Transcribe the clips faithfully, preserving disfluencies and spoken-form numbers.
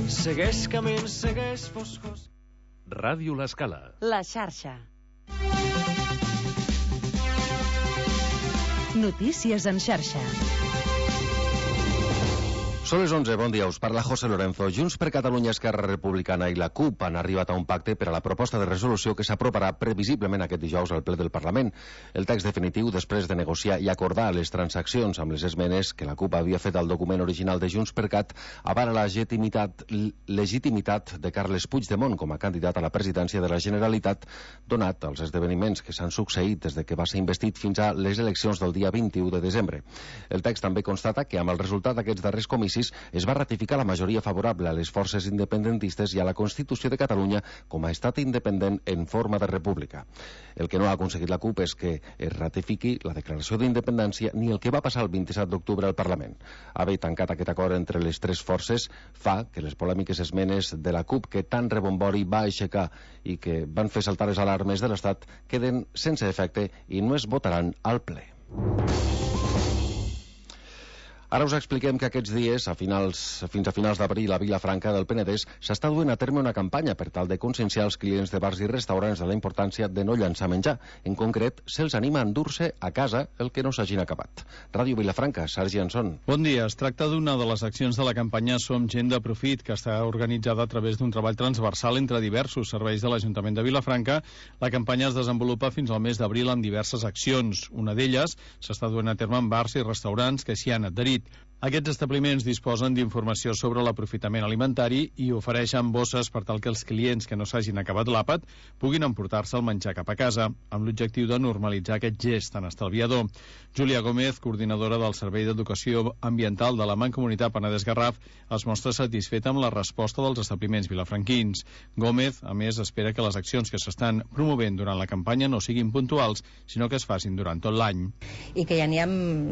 camins, segueix camins, segueix foscos. Ràdio L'Escala. La xarxa. Notícies en xarxa. Són les onze, bon dia, us parla José Lorenzo. Junts per Catalunya, Esquerra Republicana i la CUP han arribat a un pacte per a la proposta de resolució que s'aproparà previsiblement aquest dijous al ple del Parlament. El text definitiu, després de negociar i acordar les transaccions amb les esmenes que la CUP havia fet al document original de Junts per Cat, avala la legitimitat, legitimitat de Carles Puigdemont com a candidat a la presidència de la Generalitat, donat als esdeveniments que s'han succeït des de que va ser investit fins a les eleccions del dia vint-i-u de desembre. El text també constata que amb el resultat d'aquests darrers comicis es va ratificar la majoria favorable a les forces independentistes i a la Constitució de Catalunya com a estat independent en forma de república. El que no ha aconseguit la CUP és que es ratifiqui la declaració d'independència ni el que va passar el vint-i-set d'octubre al Parlament. Haver tancat aquest acord entre les tres forces fa que les polèmiques esmenes de la CUP que tant rebombori va aixecar i que van fer saltar les alarmes de l'Estat queden sense efecte i no es votaran al ple. Ara us expliquem que aquests dies, a finals, fins a finals d'abril, a Vilafranca del Penedès, s'està duent a terme una campanya per tal de conscienciar els clients de bars i restaurants de la importància de no llançar menjar. En concret, se'ls anima a endur-se a casa el que no s'hagin acabat. Ràdio Vilafranca, Sergi Anson. Bon dia. Es tracta d'una de les accions de la campanya Som Gent de Profit, que està organitzada a través d'un treball transversal entre diversos serveis de l'Ajuntament de Vilafranca. La campanya es desenvolupa fins al mes d'abril amb diverses accions. Una d'elles s'està duent a terme en bars i restaurants que s'hi han adherit. Aquests establiments disposen d'informació sobre l'aprofitament alimentari i ofereixen bosses per tal que els clients que no s'hagin acabat l'àpat puguin emportar-se el menjar cap a casa, amb l'objectiu de normalitzar aquest gest tan estalviador. Júlia Gómez, coordinadora del Servei d'Educació Ambiental de la Mancomunitat Penedès-Garraf, es mostra satisfeta amb la resposta dels establiments vilafranquins. Gómez, a més, espera que les accions que s'estan promovent durant la campanya no siguin puntuals, sinó que es facin durant tot l'any. I que ja n'hi ha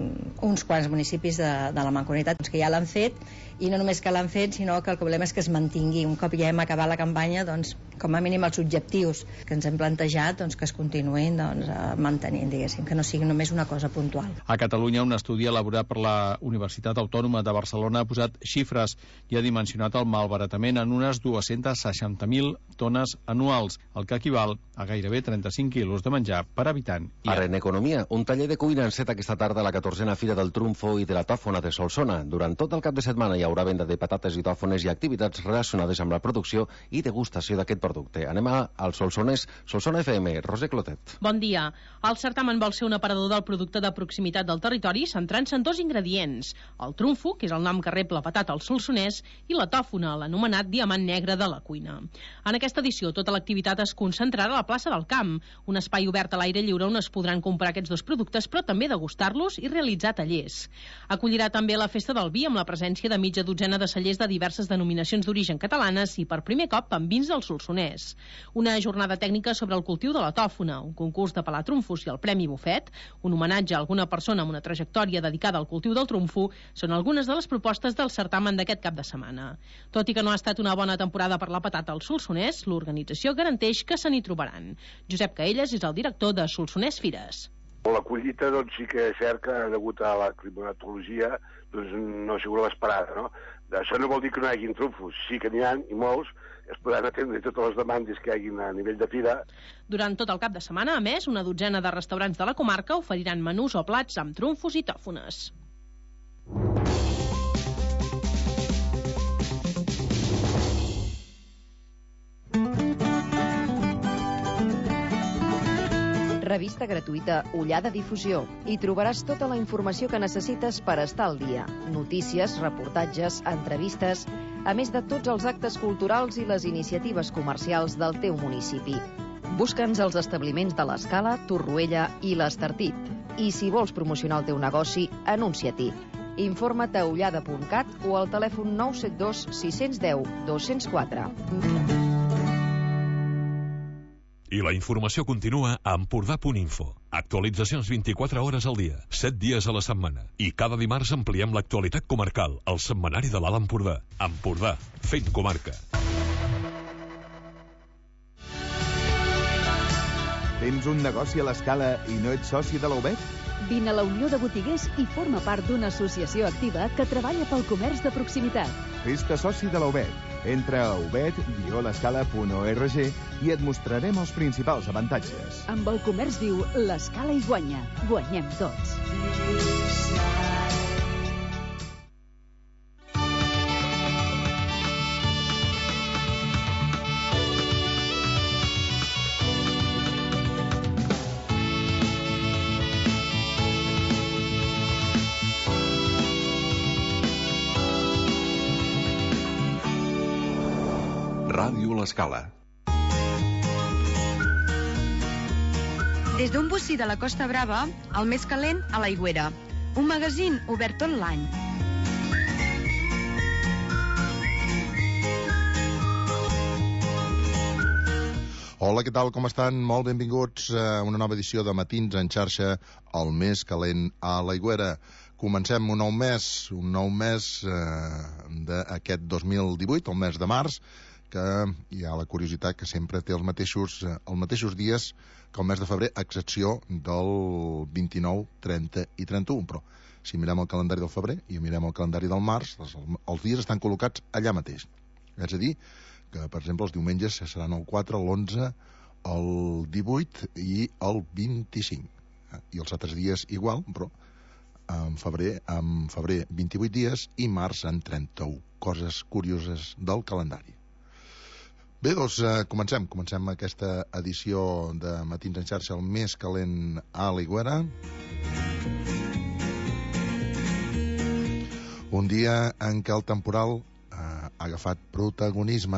uns quants municipis de, de la Mancomunitat que ja l'han fet, i no només que l'han fet, sinó que el que volem és que es mantingui. Un cop ja hem acabat la campanya, doncs, com a mínim els objectius que ens hem plantejat, doncs, que es continuïn doncs, mantenint, diguéssim, que no sigui només una cosa puntual. A Catalunya, un estudi elaborat per la Universitat Autònoma de Barcelona ha posat xifres i ha dimensionat el malbaratament en unes dues-centes seixanta mil tones anuals, el que equival a gairebé trenta-cinc quilos de menjar per habitant. I ara, en economia, un taller de cuina enceta aquesta tarda a la catorzena Fira del Trumfo i de la Tòfona de Solsona. Durant tot el cap de setmana hi haurà venda de patates i tòfones i activitats relacionades amb la producció i degustació d'aquest producte. Anem a, al Solsonès, Solsona F M, Roser Clotet. Bon dia. El certamen vol ser un aparador del producte de proximitat del territori centrant-se en dos ingredients, el trumfo, que és el nom que rep la patata al Solsonès, i la tòfona, l'anomenat diamant negre de la cuina. En aquesta edició, tota l'activitat es concentrarà a la plaça del Camp, un espai obert a l'aire lliure on es podran comprar aquests dos productes, però també degustar-los i realitzar tallers. Acollirà també la Festa del Vi amb la presència de mitja dotzena de cellers de diverses denominacions d'origen catalanes i per primer cop amb vins del Solsonès. Una jornada tècnica sobre el cultiu de la tòfona, un concurs de pelar trumfos i el Premi Bufet, un homenatge a alguna persona amb una trajectòria dedicada al cultiu del trumfo, són algunes de les propostes del certamen d'aquest cap de setmana. Tot i que no ha estat una bona temporada per la patata al Solsonès, l'organització garanteix que se n'hi trobaran. Josep Caelles és el director de Solsonès Fires. La collita, doncs, sí que és cert que, degut a la climatologia, doncs, no ha sigut l'esperada, no? Això no vol dir que no hi hagin trumfos, sí que n'hi ha, i molts, es podran atendre totes les demandes que hi hagin a nivell de fira. Durant tot el cap de setmana, a més, una dotzena de restaurants de la comarca oferiran menús o plats amb trumfos i tòfones. Revista gratuïta Ullada Difusió. Hi trobaràs tota la informació que necessites per estar al dia. Notícies, reportatges, entrevistes, a més de tots els actes culturals i les iniciatives comercials del teu municipi. Busca'ns als establiments de l'Escala, Torroella i l'Estartit. I si vols promocionar el teu negoci, anuncia-t'hi. Informa't a ullada punt cat o al telèfon nou set dos sis un zero dos zero quatre. I la informació continua a Empordà punt info. Actualitzacions vint-i-quatre hores al dia, set dies a la setmana. I cada dimarts ampliem l'actualitat comarcal, al setmanari de l'Alt Empordà. Empordà, fent comarca. Tens un negoci a l'Escala i no ets soci de l'U B E T? Vine a la Unió de Botiguers i forma part d'una associació activa que treballa pel comerç de proximitat. Fes-te soci de l'U B E T. Entra a ubet guió l'escala punt org i et mostrarem els principals avantatges. Amb el comerç viu, l'escala hi guanya. Guanyem tots. Ràdio L'Escala. Des d'un bocí de la Costa Brava, el més calent a l'Aigüera. Un magazín obert tot l'any. Hola, què tal, com estan? Molt benvinguts a una nova edició de Matins en xarxa, el més calent a l'Aigüera. Comencem un nou mes, un nou mes eh, d'aquest dos mil divuit, el mes de març, que hi ha la curiositat que sempre té els mateixos, eh, els mateixos dies que el mes de febrer, a excepció del vint-i-nou, trenta i trenta-u. Però si mirem el calendari del febrer i mirem el calendari del març, els, els dies estan col·locats allà mateix. És a dir, que, per exemple, els diumenges seran el quatre, l'onze, el divuit i el vint-i-cinc. I els altres dies igual, però en febrer, en febrer vint-i-vuit dies i març en trenta-u. Coses curioses del calendari. Bé, doncs eh, comencem. Comencem aquesta edició de Matins en xarxa, el més calent a l'Aigüera. Un dia en què el temporal eh, ha agafat protagonisme.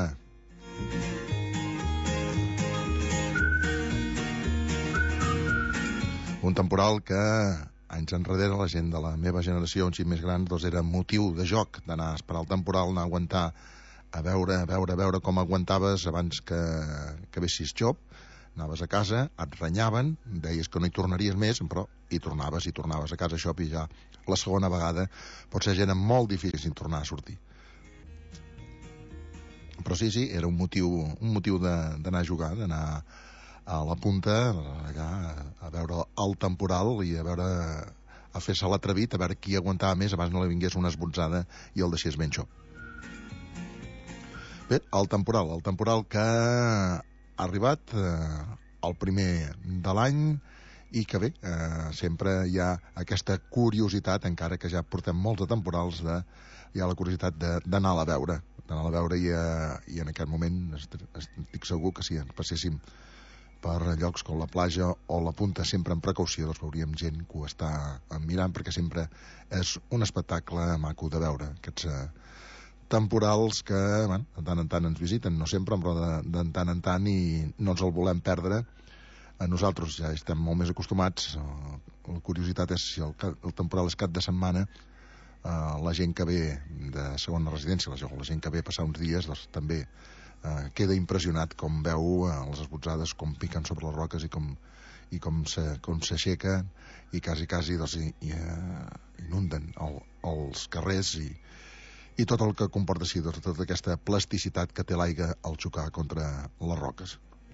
Un temporal que anys enrere la gent de la meva generació, un xic més gran, doncs era motiu de joc d'anar a esperar el temporal, anar a aguantar, a veure, a veure, a veure com aguantaves abans que, que vessis xop. Anaves a casa, et renyaven, deies que no hi tornaries més, però hi tornaves, i tornaves a casa xop, i ja la segona vegada potser ja era molt difícil tornar a sortir. Però sí, sí, era un motiu, un motiu d'anar a jugar, d'anar a la punta, allà, a veure el temporal i a veure, a fer-se l'atrevit, a veure qui aguantava més abans no li vingués una esbotzada i el deixés ben xop. Bé, el temporal, el temporal que ha arribat eh, el primer de l'any i que bé, eh, sempre hi ha aquesta curiositat, encara que ja portem molts de temporals, de, hi ha la curiositat d'anar a la veure, d'anar a la veure i, eh, i en aquest moment estic segur que si ens passéssim per llocs com la platja o la punta, sempre amb precaució, doncs veuríem gent que ho està mirant, perquè sempre és un espectacle maco de veure, aquests eh, temporals que, bueno, de tant en tant ens visiten, no sempre, però de, de tant en tant, i no ens el volem perdre. A nosaltres ja estem molt més acostumats. La curiositat és si el, el temporal és cap de setmana, eh, la gent que ve de segona residència, la, la gent que ve a passar uns dies, doncs també eh, queda impressionat com veu eh, les esbotzades, com piquen sobre les roques i com, i com s'aixequen i quasi, quasi doncs, i, i, uh, inunden el, els carrers i i tot el que comporta així, doncs, tota aquesta plasticitat que té l'aigua al xocar contra les roques.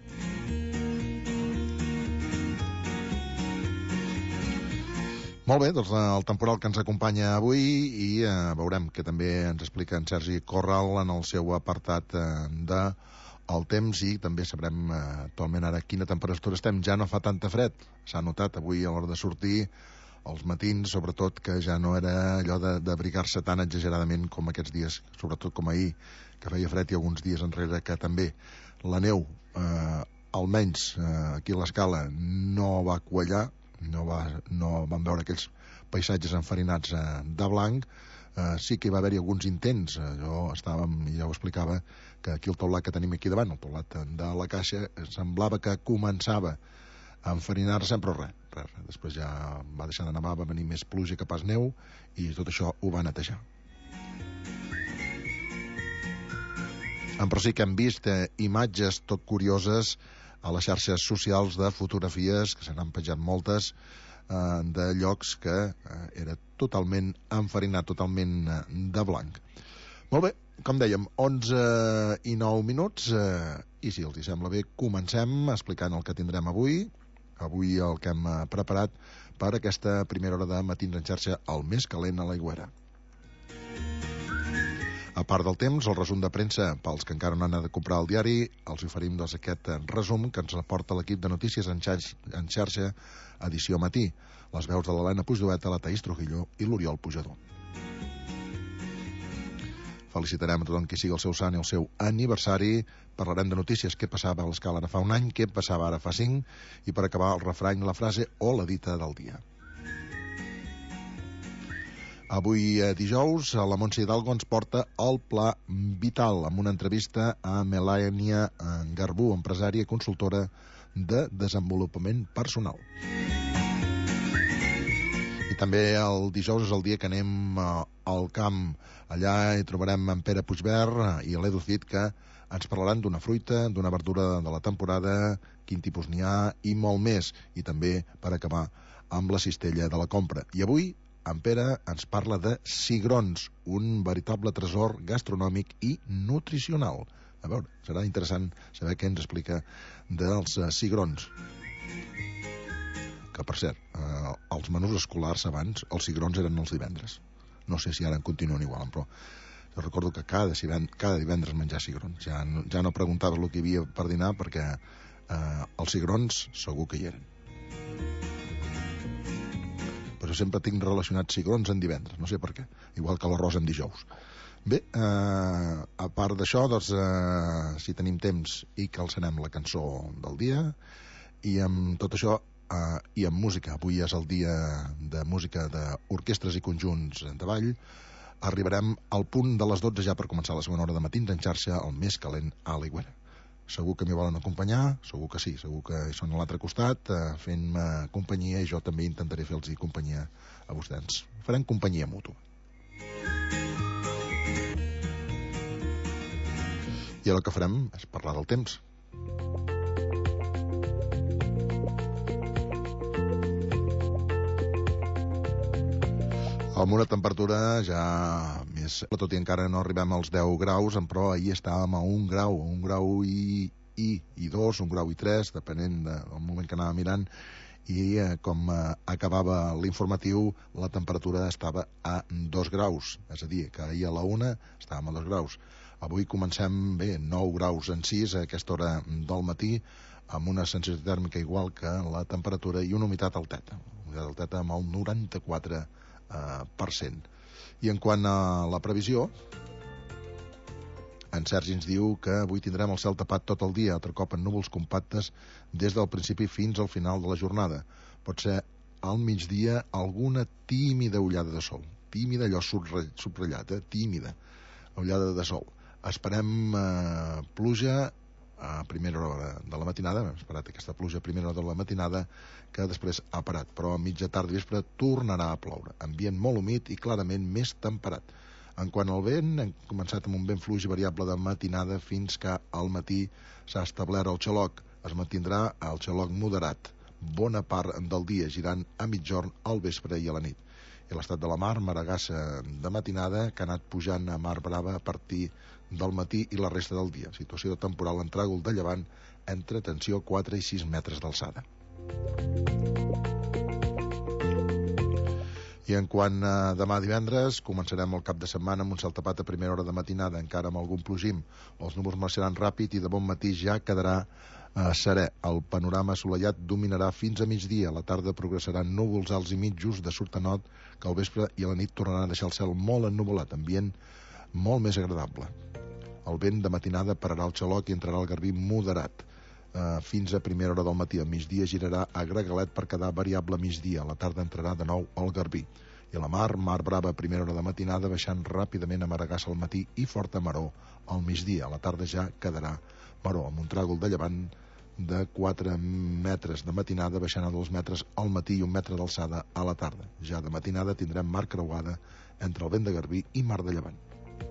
Molt bé, doncs el temporal que ens acompanya avui, i eh, veurem que també ens explica en Sergi Corral en el seu apartat eh, de el temps, i també sabrem eh, actualment ara quina temperatura estem. Ja no fa tanta fred, s'ha notat avui a l'hora de sortir, els matins, sobretot, que ja no era allò d'abrigar-se tan exageradament com aquests dies, sobretot com ahir, que feia fred, i alguns dies enrere que també la neu, eh, almenys eh, aquí a l'Escala, no va quallar, no, va, no van veure aquells paisatges enfarinats eh, de blanc. Eh, sí que hi va haver-hi alguns intents, eh, jo estàvem, ja ho explicava, que aquí el teulat que tenim aquí davant, el teulat de la caixa, semblava que començava a enfarinar-se, però res, res, res. Després ja va deixar de nevar, va venir més pluja que pas neu, i tot això ho va netejar. Però sí que hem vist eh, imatges tot curioses a les xarxes socials de fotografies, que se n'han penjat moltes, eh, de llocs que eh, era totalment enfarinat, totalment eh, de blanc. Molt bé, com dèiem, onze i nou minuts, eh, i si els hi sembla bé, comencem explicant el que tindrem avui. Avui el que hem preparat per aquesta primera hora de Matins en xarxa, el més calent a l'Aigüera. A part del temps, el resum de premsa, pels que encara no han de comprar el diari, els oferim doncs, aquest resum que ens aporta l'equip de notícies en xarxa, en xarxa edició matí. Les veus de l'Helena Puigdoeta, la Taís Trujillo i l'Oriol Pujador. Felicitarem a tothom qui sigui el seu sant i el seu aniversari. Parlarem de notícies, què passava a l'escala ara fa un any, què passava ara fa cinc, i per acabar el refrany, la frase o la dita del dia. Avui, eh, dijous, la Montse Hidalgo ens porta el Pla Vital, amb una entrevista a Melania Garbú, empresària i consultora de desenvolupament personal. I també el dijous és el dia que anem eh, al camp. Allà hi trobarem en Pere Puigverd i l'Edu Cid, que ens parlaran d'una fruita, d'una verdura de la temporada, quin tipus n'hi ha i molt més. I també, per acabar, amb la cistella de la compra. I avui en Pere ens parla de cigrons, un veritable tresor gastronòmic i nutricional. A veure, serà interessant saber què ens explica dels uh, cigrons. Que, per cert, eh, els menús escolars abans, els cigrons eren els divendres. No sé si ara en continuen igual, però jo recordo que cada, cada divendres menjar cigrons. Ja no, ja no preguntaves el que hi havia per dinar, perquè eh, els cigrons segur que hi eren. Però sempre tinc relacionats cigrons en divendres, no sé per què, igual que l'arròs en dijous. Bé, eh, a part d'això, doncs, eh, si tenim temps, i calçarem la cançó del dia, i amb tot això, eh, i amb música, avui és el dia de música d'orquestres i conjunts de ball, arribarem al punt de les dotze ja per començar la segona hora de matins en xarxa, el més calent a l'Aigüera. Segur que m'hi volen acompanyar, segur que sí, segur que són a l'altre costat, eh, fent-me companyia, i jo també intentaré fer-los companyia a vostès. Farem companyia mútua. I ara el que farem és parlar del temps. Amb una temperatura ja més... Tot i encara no arribem als deu graus, però ahir estàvem a un grau, un grau i, i, i dos, un grau i tres, depenent del moment que anava mirant, i eh, com eh, acabava l'informatiu, la temperatura estava a dos graus, és a dir, que ahir a la una estàvem a dos graus. Avui comencem, bé, nou graus en sis a aquesta hora del matí, amb una sensació tèrmica igual que la temperatura i una humitat alteta, humitat alteta amb el noranta-quatre per cent. I en quant a la previsió, en Sergi ens diu que avui tindrem el cel tapat tot el dia, altre cop en núvols compactes des del principi fins al final de la jornada. Pot ser al migdia alguna tímida ullada de sol, tímida, allò subratllat, eh? tímida ullada de sol. Esperem eh, pluja a primera hora de la matinada, hem esperat aquesta pluja a primera hora de la matinada, que després ha parat, però a mitja tarda i vespre tornarà a ploure. Ambient molt humit i clarament més temperat. En quant al vent, hem començat amb un vent fluix variable de matinada fins que al matí s'ha establert el xaloc. Es mantindrà el xaloc moderat, bona part del dia, girant a mitjorn al vespre i a la nit. I l'estat de la mar, maragassa de matinada, que ha anat pujant a mar brava a partir del matí i la resta del dia. Situació temporal en tràgol de llevant entre tensió quatre i sis metres d'alçada. I en quant a demà divendres, començarem el cap de setmana amb un cel tapat a primera hora de matinada, encara amb algun plogim. Els núvols marxaran ràpid i de bon matí ja quedarà eh, serè. El panorama assolellat dominarà fins a migdia. A la tarda progressaran núvols alts i mitjos de surt a nord, que al vespre i a la nit tornaran a deixar el cel molt ennuvolat, ambient molt més agradable. El vent de matinada pararà el xaloc i entrarà el garbí moderat. Eh, fins a primera hora del matí. Al migdia girarà a gregalet per quedar variable a migdia. A la tarda entrarà de nou el garbí. I a la mar, mar brava a primera hora de matinada, baixant ràpidament a maragassa al matí i forta maror al migdia. A la tarda ja quedarà maror, amb un tràgol de llevant de quatre metres de matinada, baixant a dos metres al matí i un metre d'alçada a la tarda. Ja de matinada tindrem mar creuada entre el vent de garbí i mar de llevant.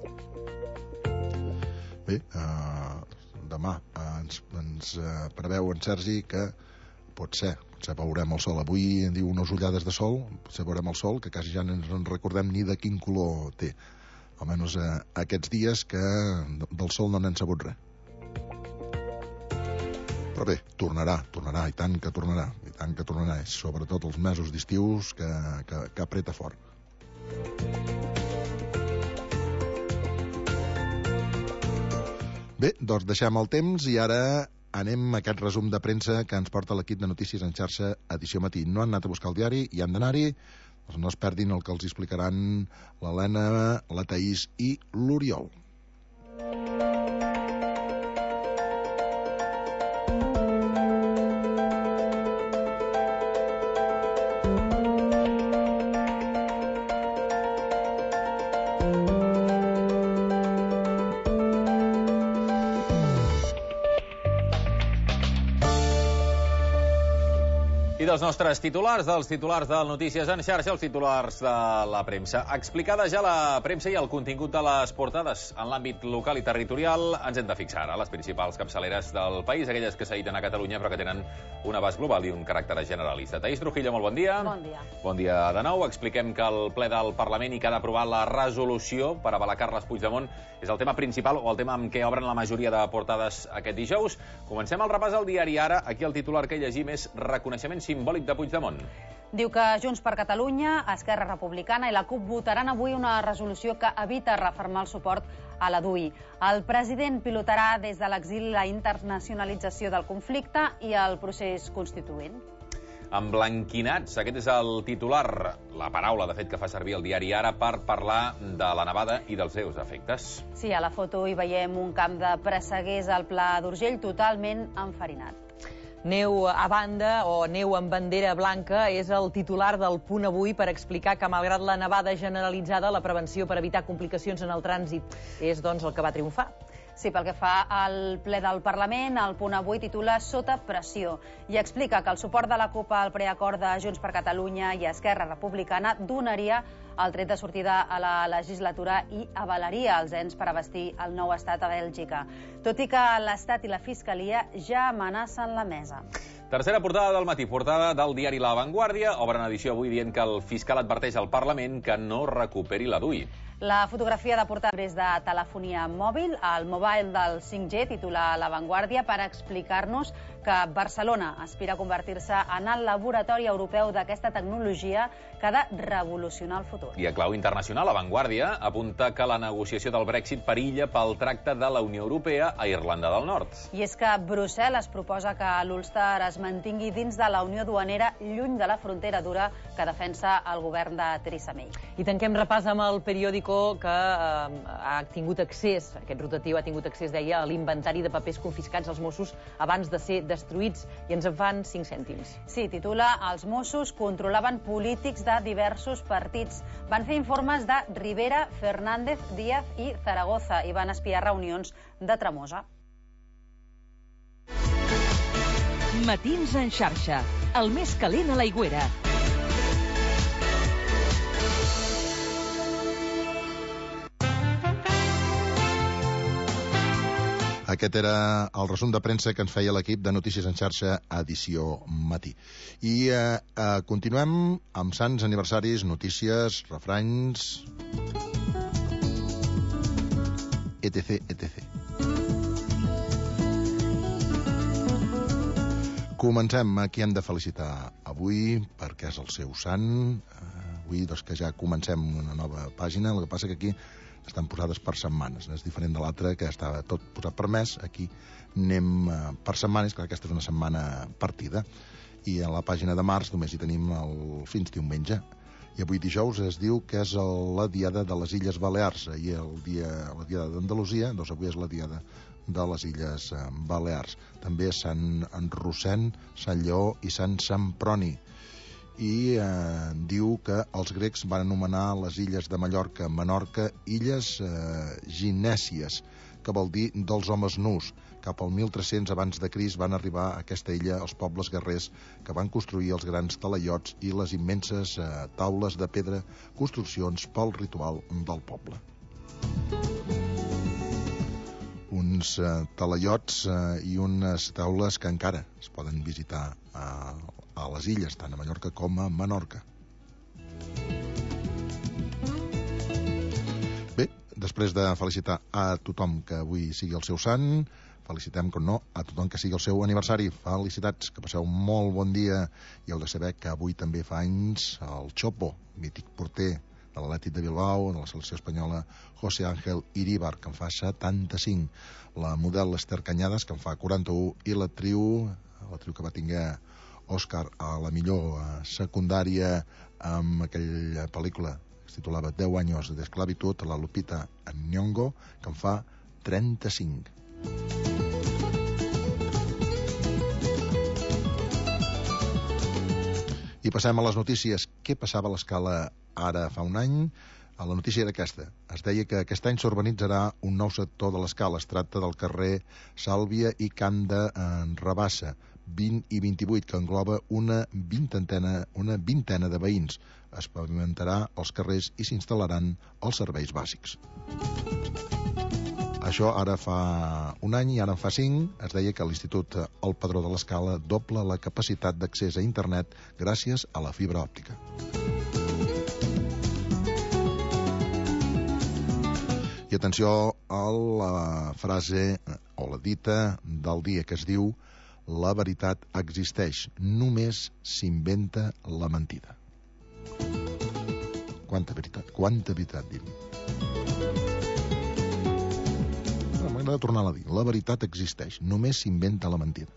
Bé, eh, demà eh, ens, ens eh, preveu en Sergi que pot ser, potser veurem el sol. Avui en diu unes ullades de sol, potser veurem el sol, que quasi ja no ens recordem ni de quin color té. Almenys eh, aquests dies que del sol no n'hem sabut res. Però bé, tornarà, tornarà, i tant que tornarà, i tant que tornarà, és sobretot els mesos d'estius que, que, que apreta fort. Bé, doncs deixem el temps i ara anem a aquest resum de premsa que ens porta l'equip de Notícies en Xarxa Edició Matí. No han anat a buscar el diari i han d'anar-hi, doncs no es perdin el que els explicaran l'Helena, la Taís i l'Oriol. I dels nostres titulars, dels titulars del Notícies en Xarxa, els titulars de la premsa. Explicada ja la premsa i el contingut de les portades en l'àmbit local i territorial, ens hem de fixar a les principals capçaleres del país, aquelles que s'editen a Catalunya però que tenen un abast global i un caràcter generalista. Taís Trujillo, molt bon dia. Bon dia. Bon dia de nou. Expliquem que el ple del Parlament i que ha d'aprovar la resolució per avalar Carles Puigdemont és el tema principal o el tema amb què obren la majoria de portades aquest dijous. Comencem el repàs al diari Ara. Aquí el titular que llegim és reconeixement simbòlic de Puigdemont. Diu que Junts per Catalunya, Esquerra Republicana i la CUP votaran avui una resolució que evita refermar el suport a la D U I. El president pilotarà des de l'exili la internacionalització del conflicte i el procés constituent. Emblanquinats, aquest és el titular, la paraula, de fet, que fa servir el diari Ara per parlar de la nevada i dels seus efectes. Sí, a la foto hi veiem un camp de presseguers al Pla d'Urgell totalment enfarinat. Neu a banda o neu amb bandera blanca és el titular del Punt Avui per explicar que, malgrat la nevada generalitzada, la prevenció per evitar complicacions en el trànsit és, doncs, el que va triomfar. Sí, pel que fa al ple del Parlament, el Punt Avui titula Sota pressió i explica que el suport de la CUP al preacord de Junts per Catalunya i Esquerra Republicana donaria el tret de sortida a la legislatura i avalaria els ens per abastir el nou estat a Bèlgica, tot i que l'Estat i la Fiscalia ja amenacen la mesa. Tercera portada del matí, portada del diari La Vanguardia. Obren edició avui dient que el fiscal adverteix al Parlament que no recuperi la D U I. La fotografia de portada des de telefonia mòbil, el mobile del cinc G, titula La Vanguardia, per explicar-nos que Barcelona aspira a convertir-se en el laboratori europeu d'aquesta tecnologia que ha de revolucionar el futur. I a clau internacional, La Vanguardia apunta que la negociació del Brexit perilla pel tracte de la Unió Europea a Irlanda del Nord. I és que Brussel·les proposa que l'Ulster es mantingui dins de la Unió Duanera, lluny de la frontera dura que defensa el govern de Theresa May. I tanquem repàs amb el periòdico que eh, ha tingut accés, aquest rotatiu ha tingut accés, deia, a l'inventari de papers confiscats als Mossos abans de ser destruïts, i ens en fan cinc cèntims. Sí, titula Els Mossos controlaven polítics de diversos partits. Van fer informes de Rivera, Fernández, Díaz i Zaragoza i van espiar reunions de Tremosa. Matins en xarxa, el més calent a l'aigüera. Aquest era el resum de premsa que ens feia l'equip de Notícies en Xarxa Edició Matí. I eh, eh, continuem amb sants, aniversaris, notícies, refranys, etc, etcètera. Comencem a qui hem de felicitar avui, perquè és el seu sant. Avui, doncs, que ja comencem una nova pàgina, el que passa que aquí estan posades per setmanes, és diferent de l'altra que estava tot posat per mes. Aquí anem per setmanes, clar, aquesta és una setmana partida, i a la pàgina de març només hi tenim el fins diumenge, i avui dijous es diu que és la diada de les Illes Balears. Ahir el dia, la diada d'Andalusia, doncs avui és la diada de les Illes Balears. També Sant Rossend, Sant Lleó i Sant Semproni. I eh, diu que els grecs van anomenar les illes de Mallorca, Menorca, illes eh, ginèsies, que vol dir dels homes nus. Cap al mil tres-cents abans de Crist van arribar a aquesta illa els pobles guerrers que van construir els grans talaiots i les immenses eh, taules de pedra, construccions pel ritual del poble. Uns eh, talaiots eh, i unes taules que encara es poden visitar a, a les illes, tant a Mallorca com a Menorca. Bé, després de felicitar a tothom que avui sigui el seu sant, felicitem, com no, a tothom que sigui el seu aniversari. Felicitats, que passeu molt bon dia. I heu de saber que avui també fa anys el Chopo, mític porter de l'Atlètic de Bilbao, de la selecció espanyola José Ángel Iríbar, que en fa setanta-cinc, la model Esther Cañadas, que en fa quaranta-un, i la triu, la triu que va tinguer Òscar a la millor secundària amb aquella pel·lícula que es titulava deu años de esclavitud, la Lupita Nyong'o, que en fa trenta-cinc. I passem a les notícies. Què passava a l'Escala ara fa un any? La notícia era aquesta. Es deia que aquest any s'urbanitzarà un nou sector de l'Escala. Es tracta del carrer Sàlvia i Camp de Rabassa, vint i vint-i-vuit, que engloba una vintena, una vintena de veïns. Es pavimentarà els carrers i s'instal·laran els serveis bàsics. Això ara fa un any i ara en fa cinc. Es deia que l'Institut El Padró de l'Escala dobla la capacitat d'accés a internet gràcies a la fibra òptica. I atenció a la frase o la dita del dia, que es diu: la veritat existeix, només s'inventa la mentida. Quanta veritat, quanta veritat, diu. M'agrada tornar a dir. La veritat existeix, només s'inventa la mentida.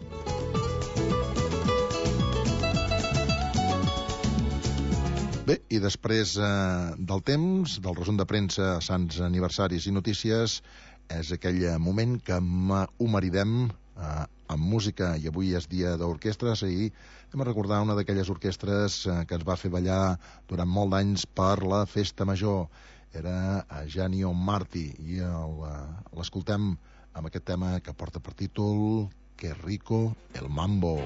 Bé, i després eh, del temps, del resum de premsa, sants aniversaris i notícies, és aquell moment que ho maridem eh, amb música, i avui és dia d'orquestres, i hem de recordar una d'aquelles orquestres eh, que ens va fer ballar durant molt d'anys per la Festa Major. Era Ennio Marti, i l'escoltem amb aquest tema que porta per títol Qué rico el mambo.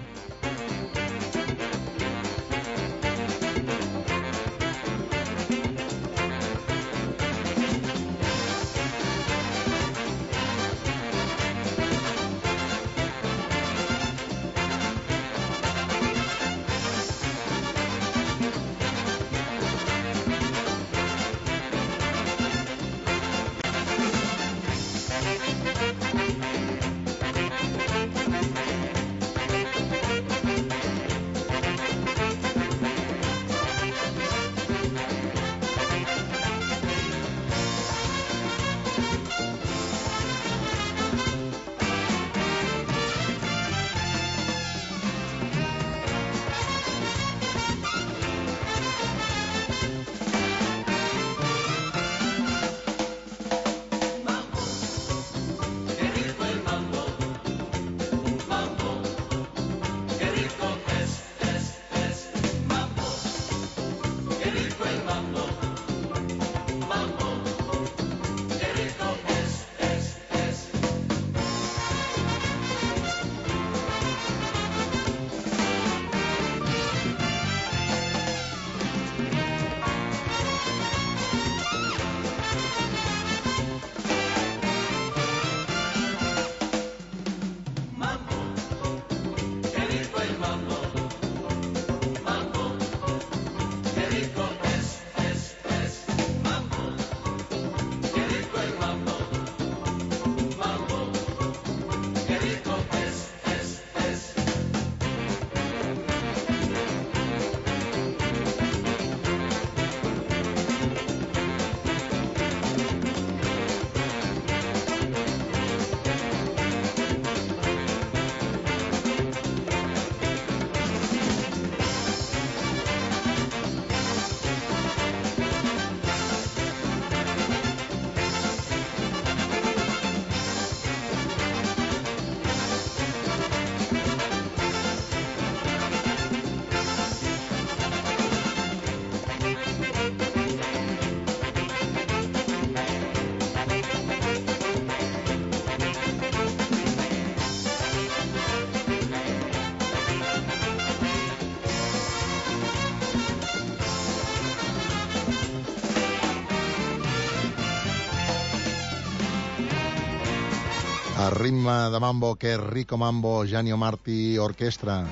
A ritme de mambo, que rico mambo, Ennio Marti, orquestra.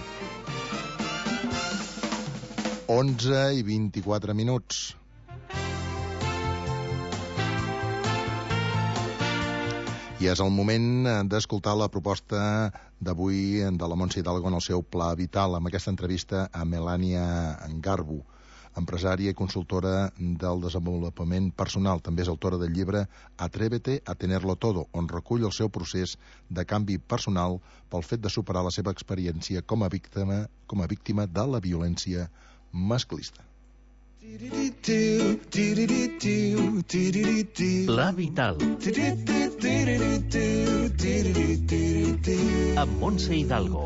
onze i vint-i-quatre minuts. I és el moment d'escoltar la proposta d'avui de la Montse Hidalgo en el seu Pla Vital, amb aquesta entrevista a Melania Garbu. empresària i consultora del desenvolupament personal. També és autora del llibre Atrévete a tenerlo todo, on recull el seu procés de canvi personal pel fet de superar la seva experiència com a víctima, com a víctima de la violència masclista. La Vital amb Montse Hidalgo.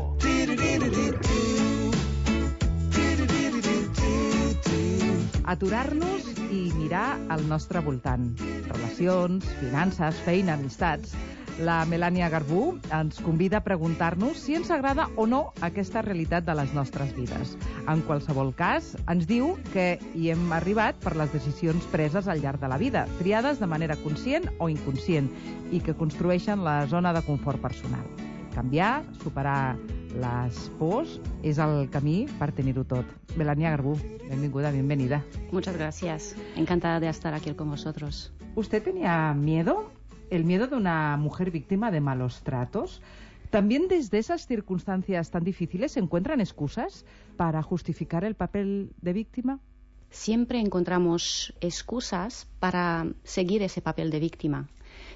Aturar-nos i mirar al nostre voltant. Relacions, finances, feina, amistats. La Melania Garbú ens convida a preguntar-nos si ens agrada o no aquesta realitat de les nostres vides. En qualsevol cas, ens diu que hi hem arribat per les decisions preses al llarg de la vida, triades de manera conscient o inconscient, i que construeixen la zona de confort personal. Canviar, superar les pors, és el camí per tenir-ho tot. Melania Garbú, benvinguda, bienvenida. Muchas gracias. Encantada de estar aquí con vosotros. ¿Usted tenía miedo? ¿El miedo de una mujer víctima de malos tratos? ¿También desde esas circunstancias tan difíciles se encuentran excusas para justificar el papel de víctima? Siempre encontramos excusas para seguir ese papel de víctima.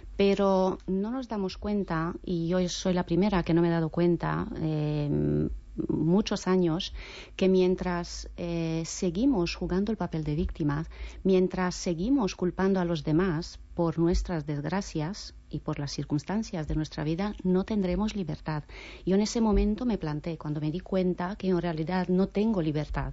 Pero no nos damos cuenta, y yo soy la primera que no me he dado cuenta, eh, muchos años, que mientras eh, seguimos jugando el papel de víctima, mientras seguimos culpando a los demás por nuestras desgracias y por las circunstancias de nuestra vida, no tendremos libertad. Yo en ese momento me planté, cuando me di cuenta que en realidad no tengo libertad.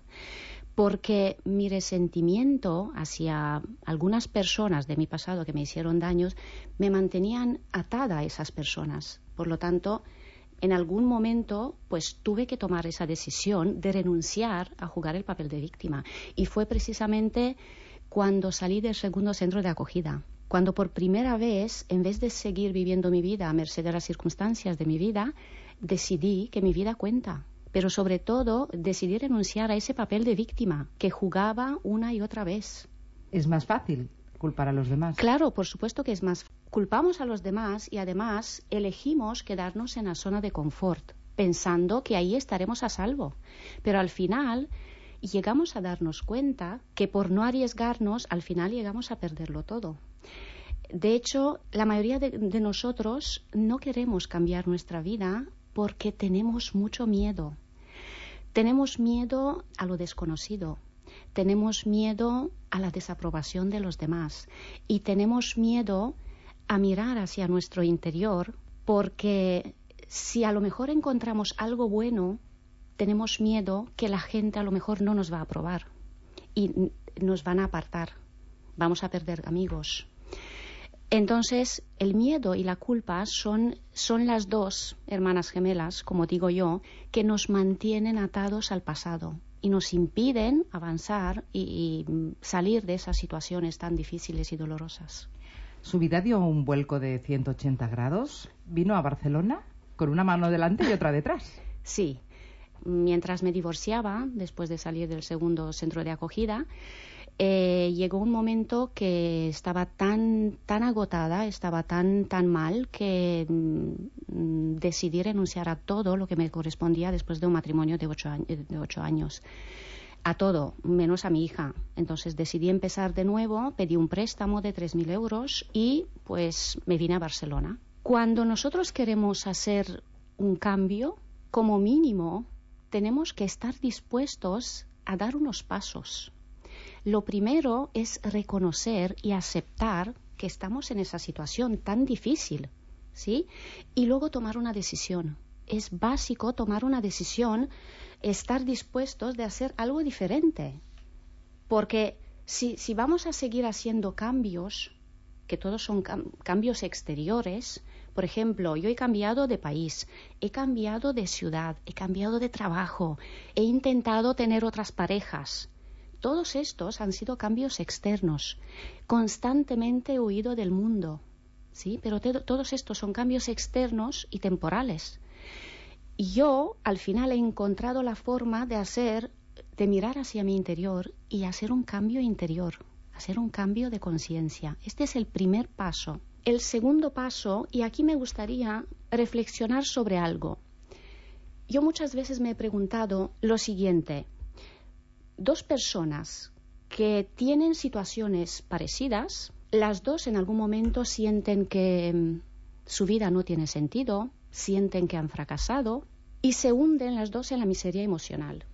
Porque mi resentimiento hacia algunas personas de mi pasado que me hicieron daños me mantenían atada a esas personas. Por lo tanto, en algún momento pues tuve que tomar esa decisión de renunciar a jugar el papel de víctima. Y fue precisamente cuando salí del segundo centro de acogida. Cuando por primera vez, en vez de seguir viviendo mi vida a merced de las circunstancias de mi vida, decidí que mi vida cuenta. Pero sobre todo decidí renunciar a ese papel de víctima que jugaba una y otra vez. ¿Es más fácil culpar a los demás? Claro, por supuesto que es más. Culpamos a los demás y además elegimos quedarnos en la zona de confort, pensando que ahí estaremos a salvo. Pero al final llegamos a darnos cuenta que por no arriesgarnos, al final llegamos a perderlo todo. De hecho, la mayoría de, de nosotros no queremos cambiar nuestra vida porque tenemos mucho miedo. Tenemos miedo a lo desconocido, tenemos miedo a la desaprobación de los demás y tenemos miedo a mirar hacia nuestro interior porque si a lo mejor encontramos algo bueno, tenemos miedo que la gente a lo mejor no nos va a aprobar y nos van a apartar, vamos a perder amigos. Entonces, el miedo y la culpa son, son las dos hermanas gemelas, como digo yo, que nos mantienen atados al pasado y nos impiden avanzar y, y salir de esas situaciones tan difíciles y dolorosas. Su vida dio un vuelco de ciento ochenta grados. Vino a Barcelona con una mano delante y otra detrás. Sí. Mientras me divorciaba, después de salir del segundo centro de acogida, Eh, llegó un momento que estaba tan tan agotada, estaba tan tan mal que mm, decidí renunciar a todo lo que me correspondía después de un matrimonio de ocho, años, de ocho años. A todo, menos a mi hija. Entonces decidí empezar de nuevo, pedí un préstamo de tres mil euros y pues me vine a Barcelona. Cuando nosotros queremos hacer un cambio, como mínimo, tenemos que estar dispuestos a dar unos pasos. Lo primero es reconocer y aceptar que estamos en esa situación tan difícil, ¿sí? Y luego tomar una decisión. Es básico tomar una decisión, estar dispuestos de hacer algo diferente. Porque si, si vamos a seguir haciendo cambios, que todos son cam- cambios exteriores, por ejemplo, yo he cambiado de país, he cambiado de ciudad, he cambiado de trabajo, he intentado tener otras parejas. Todos estos han sido cambios externos. Constantemente he huido del mundo, ¿sí? Pero te, todos estos son cambios externos y temporales. Y yo, al final, he encontrado la forma de hacer, de mirar hacia mi interior y hacer un cambio interior, hacer un cambio de conciencia. Este es el primer paso. El segundo paso, y aquí me gustaría reflexionar sobre algo. Yo muchas veces me he preguntado lo siguiente. Dos personas que tienen situaciones parecidas, las dos en algún momento sienten que mm, su vida no tiene sentido, sienten que han fracasado y se hunden las dos en la miseria emocional.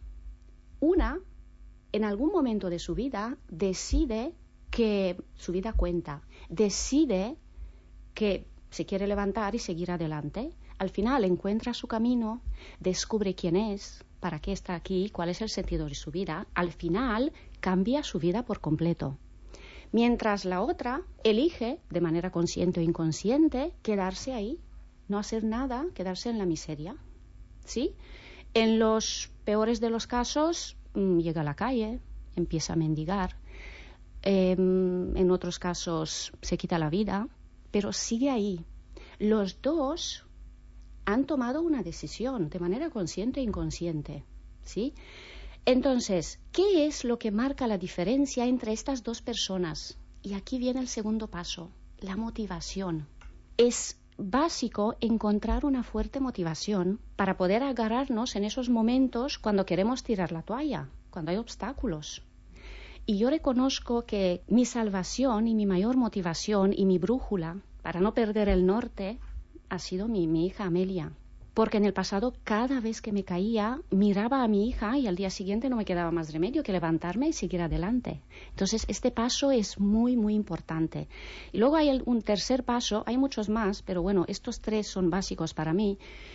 Una, en algún momento de su vida, decide que su vida cuenta, decide que se quiere levantar y seguir adelante. Al final encuentra su camino, descubre quién es, para qué está aquí, cuál es el sentido de su vida. Al final cambia su vida por completo. Mientras la otra elige, de manera consciente o inconsciente, quedarse ahí, no hacer nada, quedarse en la miseria. ¿Sí? En los peores de los casos, mmm, llega a la calle, empieza a mendigar. Eh, en otros casos se quita la vida, pero sigue ahí. Los dos han tomado una decisión de manera consciente e inconsciente, ¿sí? Entonces, ¿qué es lo que marca la diferencia entre estas dos personas? Y aquí viene el segundo paso, la motivación. Es básico encontrar una fuerte motivación para poder agarrarnos en esos momentos cuando queremos tirar la toalla, cuando hay obstáculos. Y yo reconozco que mi salvación y mi mayor motivación y mi brújula para no perder el norte ha sido mi, mi hija Amelia. Porque en el pasado, cada vez que me caía, miraba a mi hija y al día siguiente no me quedaba más remedio que levantarme y seguir adelante. Entonces, este paso es muy, muy importante. Y luego hay un tercer paso, hay muchos más, pero bueno, estos tres son básicos para mí.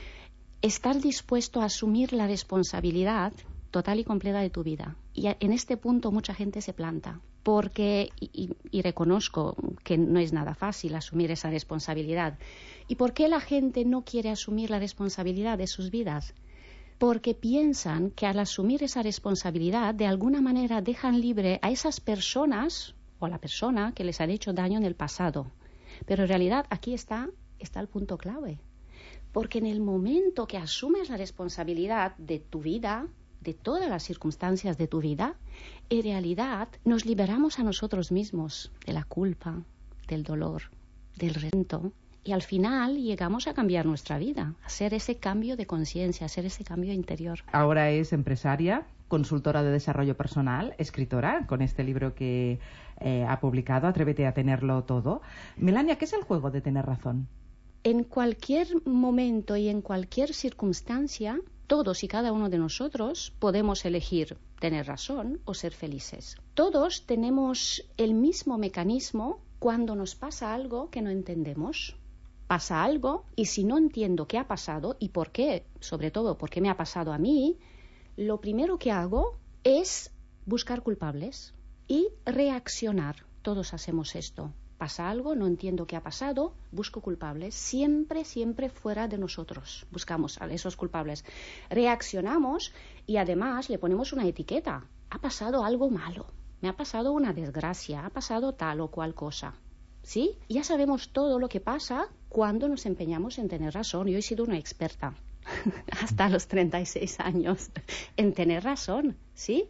Estar dispuesto a asumir la responsabilidad total y completa de tu vida. Y en este punto mucha gente se planta. Porque, y, y reconozco que no es nada fácil asumir esa responsabilidad. ¿Y por qué la gente no quiere asumir la responsabilidad de sus vidas? Porque piensan que al asumir esa responsabilidad, de alguna manera dejan libre a esas personas o a la persona que les han hecho daño en el pasado. Pero en realidad aquí está, está el punto clave. Porque en el momento que asumes la responsabilidad de tu vida, de todas las circunstancias de tu vida, en realidad nos liberamos a nosotros mismos de la culpa, del dolor, del resentimiento, y al final llegamos a cambiar nuestra vida, a hacer ese cambio de conciencia, a hacer ese cambio interior. Ahora es empresaria, consultora de desarrollo personal, escritora, con este libro que eh, ha publicado, Atrévete a tenerlo todo. Melania, ¿qué es el juego de tener razón? En cualquier momento y en cualquier circunstancia, todos y cada uno de nosotros podemos elegir tener razón o ser felices. Todos tenemos el mismo mecanismo cuando nos pasa algo que no entendemos. Pasa algo y si no entiendo qué ha pasado y por qué, sobre todo por qué me ha pasado a mí, lo primero que hago es buscar culpables y reaccionar. Todos hacemos esto. Pasa algo, no entiendo qué ha pasado, busco culpables, siempre, siempre fuera de nosotros. Buscamos a esos culpables. Reaccionamos y además le ponemos una etiqueta. Ha pasado algo malo, me ha pasado una desgracia, ha pasado tal o cual cosa. ¿Sí? Ya sabemos todo lo que pasa cuando nos empeñamos en tener razón. Yo he sido una experta hasta los treinta y seis años en tener razón, ¿sí?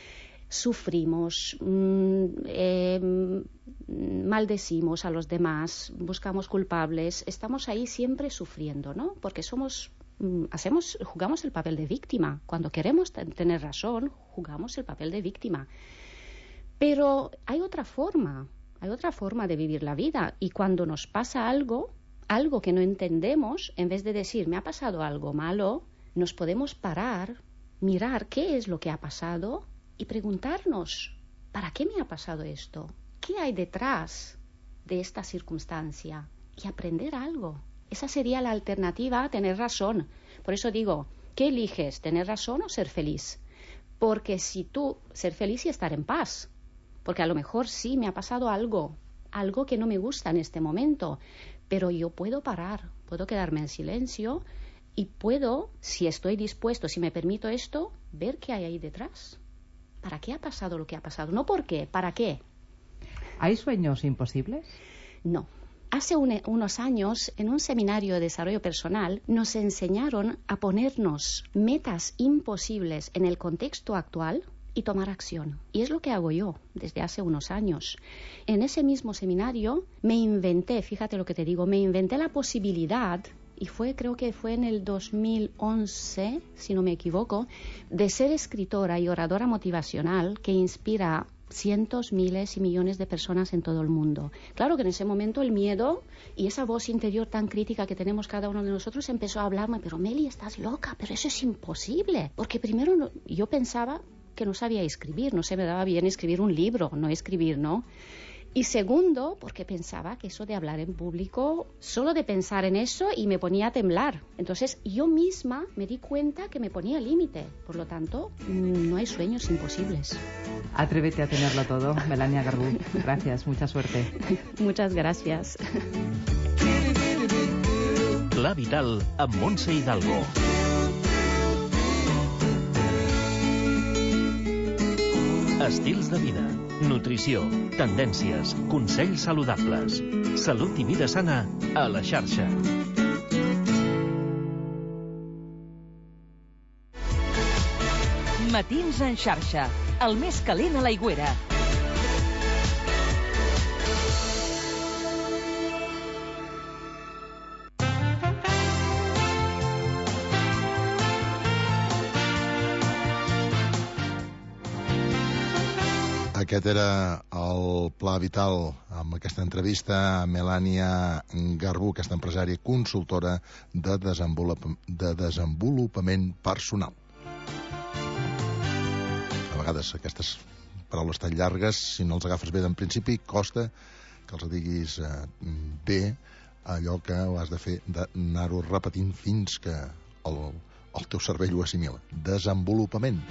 Sufrimos, mmm, eh, maldecimos a los demás, buscamos culpables, estamos ahí siempre sufriendo, ¿no? Porque somos, mmm, hacemos, jugamos el papel de víctima. Cuando queremos tener razón, jugamos el papel de víctima. Pero hay otra forma, hay otra forma de vivir la vida. Y cuando nos pasa algo, algo que no entendemos, en vez de decir, me ha pasado algo malo, nos podemos parar, mirar qué es lo que ha pasado y preguntarnos, ¿para qué me ha pasado esto? ¿Qué hay detrás de esta circunstancia? Y aprender algo. Esa sería la alternativa a tener razón. Por eso digo, ¿qué eliges? ¿Tener razón o ser feliz? Porque si tú, ser feliz y estar en paz. Porque a lo mejor sí me ha pasado algo, algo que no me gusta en este momento, pero yo puedo parar, puedo quedarme en silencio y puedo, si estoy dispuesto, si me permito esto, ver qué hay ahí detrás. ¿Para qué ha pasado lo que ha pasado? No por qué, ¿para qué? ¿Hay sueños imposibles? No. Hace un, unos años, en un seminario de desarrollo personal, nos enseñaron a ponernos metas imposibles en el contexto actual y tomar acción. Y es lo que hago yo desde hace unos años. En ese mismo seminario me inventé, fíjate lo que te digo, me inventé la posibilidad, y fue, creo que fue en el dos mil once, si no me equivoco, de ser escritora y oradora motivacional que inspira cientos, miles y millones de personas en todo el mundo. Claro que en ese momento el miedo y esa voz interior tan crítica que tenemos cada uno de nosotros empezó a hablarme, pero Meli, estás loca, pero eso es imposible. Porque primero no, yo pensaba que no sabía escribir, no se me daba bien escribir un libro, no escribir, ¿no? Y segundo, porque pensaba que eso de hablar en público, solo de pensar en eso y me ponía a temblar. Entonces yo misma me di cuenta que me ponía límite. Por lo tanto, no hay sueños imposibles. Atrévete a tenerlo todo, Melania Garbú. Gracias, mucha suerte. Muchas gracias. Clar Vital amb Montse Hidalgo. Estils de vida, nutrició, tendències, consells saludables, salut i vida sana a la xarxa. Matins en xarxa, el més calent a l'Aigüera. Aquest era el Pla Vital, amb aquesta entrevista a Melania Garbú, aquesta empresària consultora de, desenvolup de desenvolupament personal. A vegades aquestes paraules tan llargues, si no els agafes bé d'en principi, costa que els diguis eh, bé allò que has de fer d'anar-ho repetint fins que el, el teu cervell ho assimila. Desenvolupament.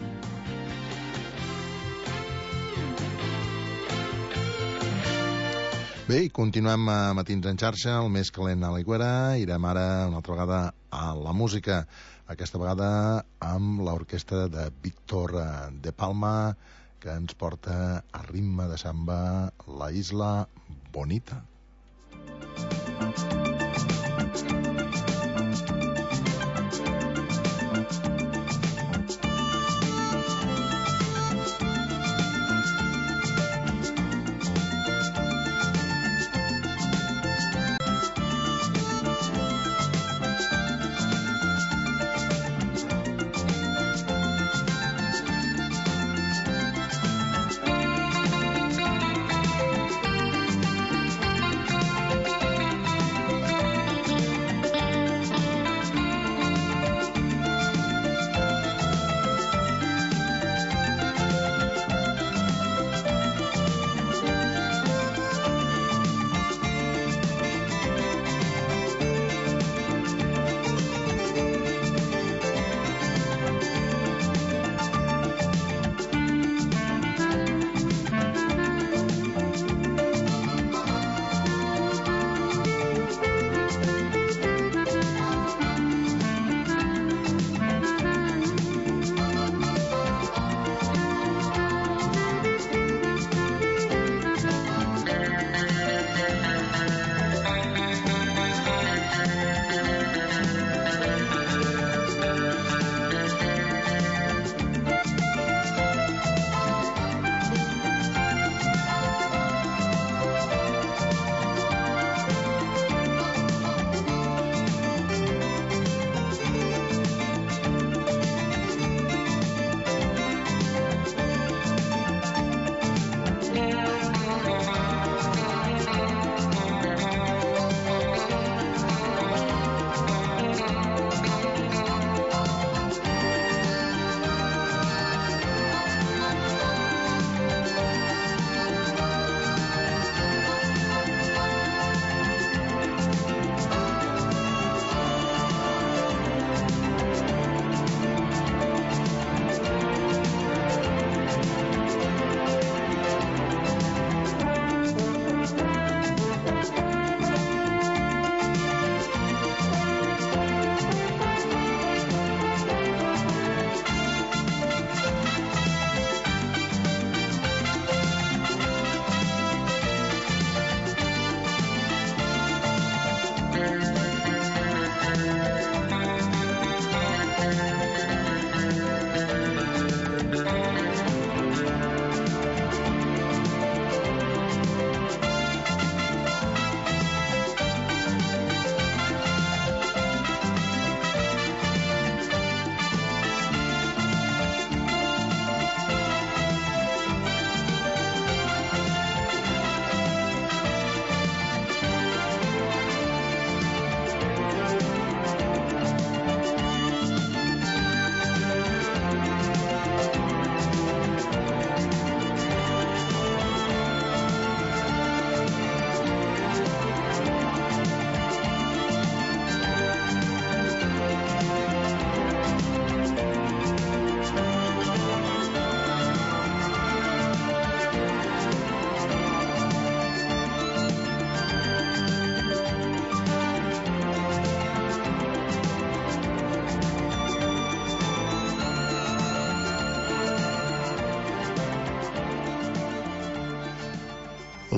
Bé, i continuem a Matins en xarxa, el més calent a l'Aigüera. Irem ara una altra vegada a la música, aquesta vegada amb l'orquestra de Víctor de Palma, que ens porta a ritme de samba La Isla Bonita.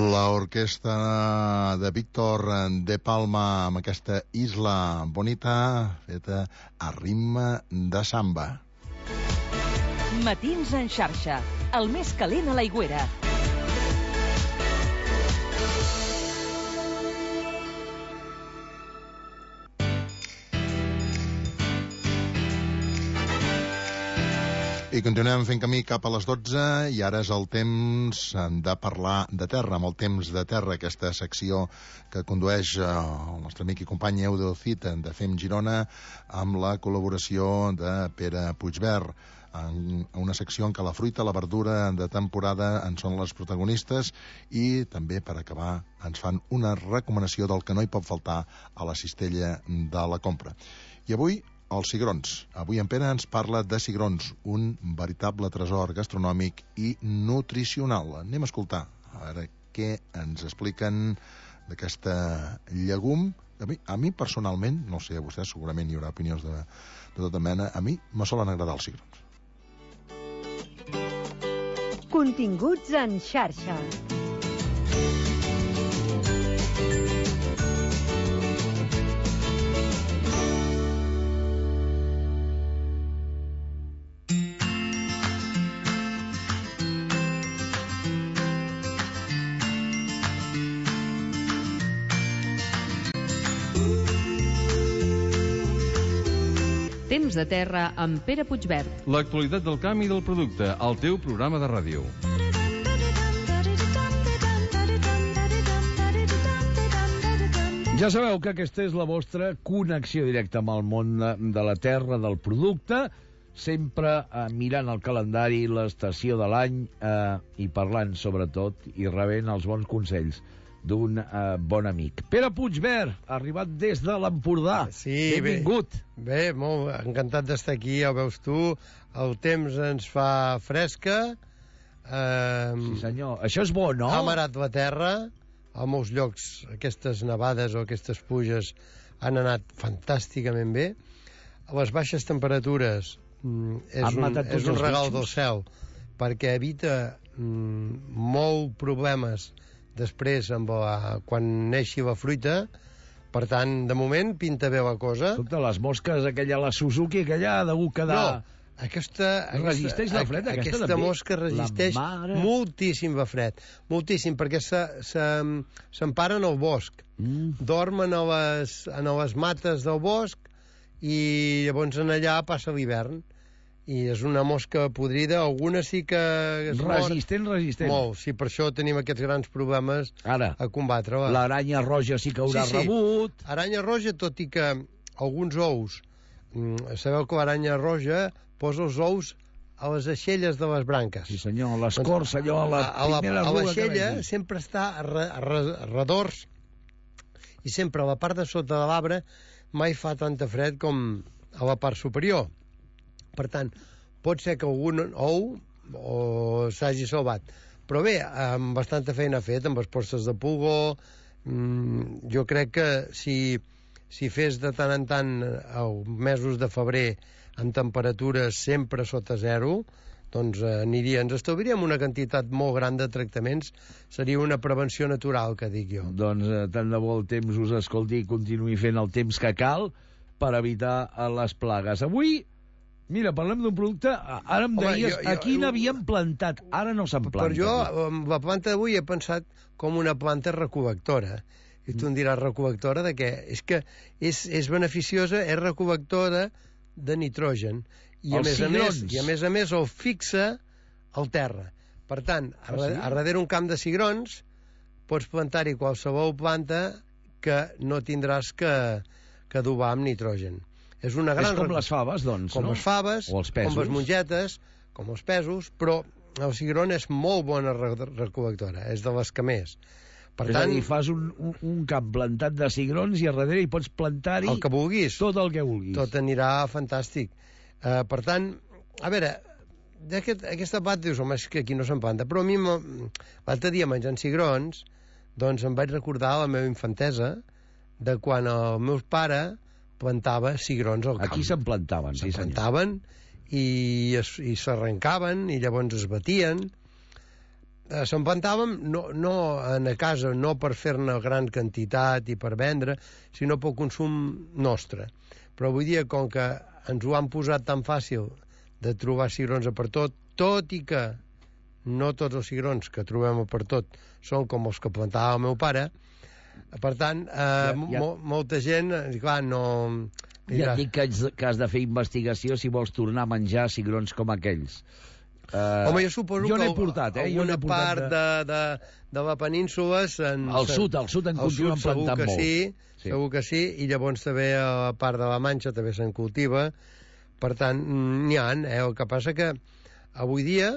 L'orquestra de Víctor de Palma amb aquesta Isla Bonita feta a ritme de samba. Matins en xarxa, el més calent a l'Aigüera. I continuem fent camí cap a les dotze i ara és el temps de parlar de terra, amb el temps de terra, aquesta secció que condueix el nostre amic i company Eudel Cid de Fem Girona amb la col·laboració de Pere Puigvert, en una secció en què la fruita, la verdura de temporada en són les protagonistes i també, per acabar, ens fan una recomanació del que no hi pot faltar a la cistella de la compra. I avui els cigrons. Avui en Pere ens parla de cigrons, un veritable tresor gastronòmic i nutricional. Anem a escoltar a veure què ens expliquen d'aquesta llegum. A mi, a mi personalment, no sé, a vostès segurament hi haurà opinions de, de tota mena, a mi me solen agradar els cigrons. Continguts en xarxa. Temps de terra amb Pere Puigvert. L'actualitat del camp i del producte, al teu programa de ràdio. Ja sabeu que aquesta és la vostra connexió directa amb el món de la terra, del producte, sempre eh, mirant el calendari, l'estació de l'any eh, i parlant, sobretot, i rebent els bons consells d'un eh, bon amic. Pere Puigvert, arribat des de l'Empordà. Sí, benvingut. Bé, bé, molt encantat d'estar aquí, ja ho veus tu. El temps ens fa fresca. Eh, sí, senyor. Això és bo, no? Ha amarat la terra. A molts llocs aquestes nevades o aquestes pluges han anat fantàsticament bé. A les baixes temperatures mm, és, un, és un regal del cel, perquè evita mm, molt problemes després amb la, quan neixi la fruita. Per tant, de moment pinta bé la cosa. Escolta, les mosques, aquella, la Suzuki, aquella ha degut quedar... No, aquesta... Resisteix aquesta, la fred, aquesta, aquesta també? mosca resisteix moltíssim la fred. Moltíssim, perquè s'empara en el bosc. Mm. Dormen a les, a les mates del bosc i llavors en allà passa l'hivern. I és una mosca podrida, alguna sí que... És resistent, mort. resistent. Molt, sí, per això tenim aquests grans problemes Ara, a combatre. L'aranya roja sí que haurà sí, sí. rebut. Aranya roja, tot i que alguns ous, sabeu que l'aranya roja posa els ous a les aixelles de les branques. Sí senyor, l'escorça, allò, a la a la, primera a l'aixella sempre està a, re, a, re, a redors i sempre a la part de sota de l'arbre mai fa tanta fred com a la part superior. Per tant, pot ser que algun ou o s'hagi salvat. Però bé, amb bastanta feina fet, amb les postes de pulgó, mmm, jo crec que si, si fes de tant en tant els mesos de febrer amb temperatures sempre sota zero, doncs eh, aniria, ens estalviaríem una quantitat molt gran de tractaments, seria una prevenció natural, que dic jo. Doncs eh, tant de bo el temps us escolti i continuï fent el temps que cal per evitar les plagues. Avui, mira, parlem d'un producte, ara em deies, Home, jo, jo, aquí n'havíem plantat, ara no se'n planta. Per jo, la planta d'avui he pensat com una planta recovectora. I tu em diràs, recovectora de què? És que és, és beneficiosa, és recovectora de nitrogen. I a, més a, més, I a més a més el fixa al terra. Per tant, a, ah, sí? a darrere un camp de cigrons pots plantar-hi qualsevol planta que no tindràs que, que adobar amb nitrogen. És una gran... És com les faves, doncs, com no? les faves, o els pesos. com les mongetes, com els pesos, però el cigron és molt bona recovectora, és de les que més. Per és tant, a dir, fas un, un, un camp plantat de cigrons i a darrere hi pots plantar-hi el que vulguis. Tot el que vulguis. Tot anirà fantàstic. Uh, per tant, a veure, aquest, aquesta planta dius, home, és que aquí no se'n planta, però a mi l'altre dia menjant cigrons, doncs em vaig recordar la meva infantesa de quan el meu pare plantava cigrons al camp. Aquí se'n plantaven, sí, senyor. plantaven i, es, i s'arrencaven i llavors es batien. eh, s'empantàvem no, no a casa, no per fer-ne gran quantitat i per vendre, sinó pel consum nostre. Però avui dia, com que ens ho han posat tan fàcil de trobar cigrons a per tot, tot i que no tots els cigrons que trobem a per tot són com els que plantava el meu pare, per tant, eh, ja, ja. Mo molta gent, clar, no... Ja et dic que has, que has de fer investigació si vols tornar a menjar cigrons com aquells. Uh, Home, jo suposo jo que n'he portat, eh? alguna jo portat part de, de, de la península... En, al sud, al sud en continuen plantant segur que molt. Sí, sí, segur que sí, i llavors també a la part de la Manxa també se'n cultiva, per tant, n'hi ha, eh? El que passa que avui dia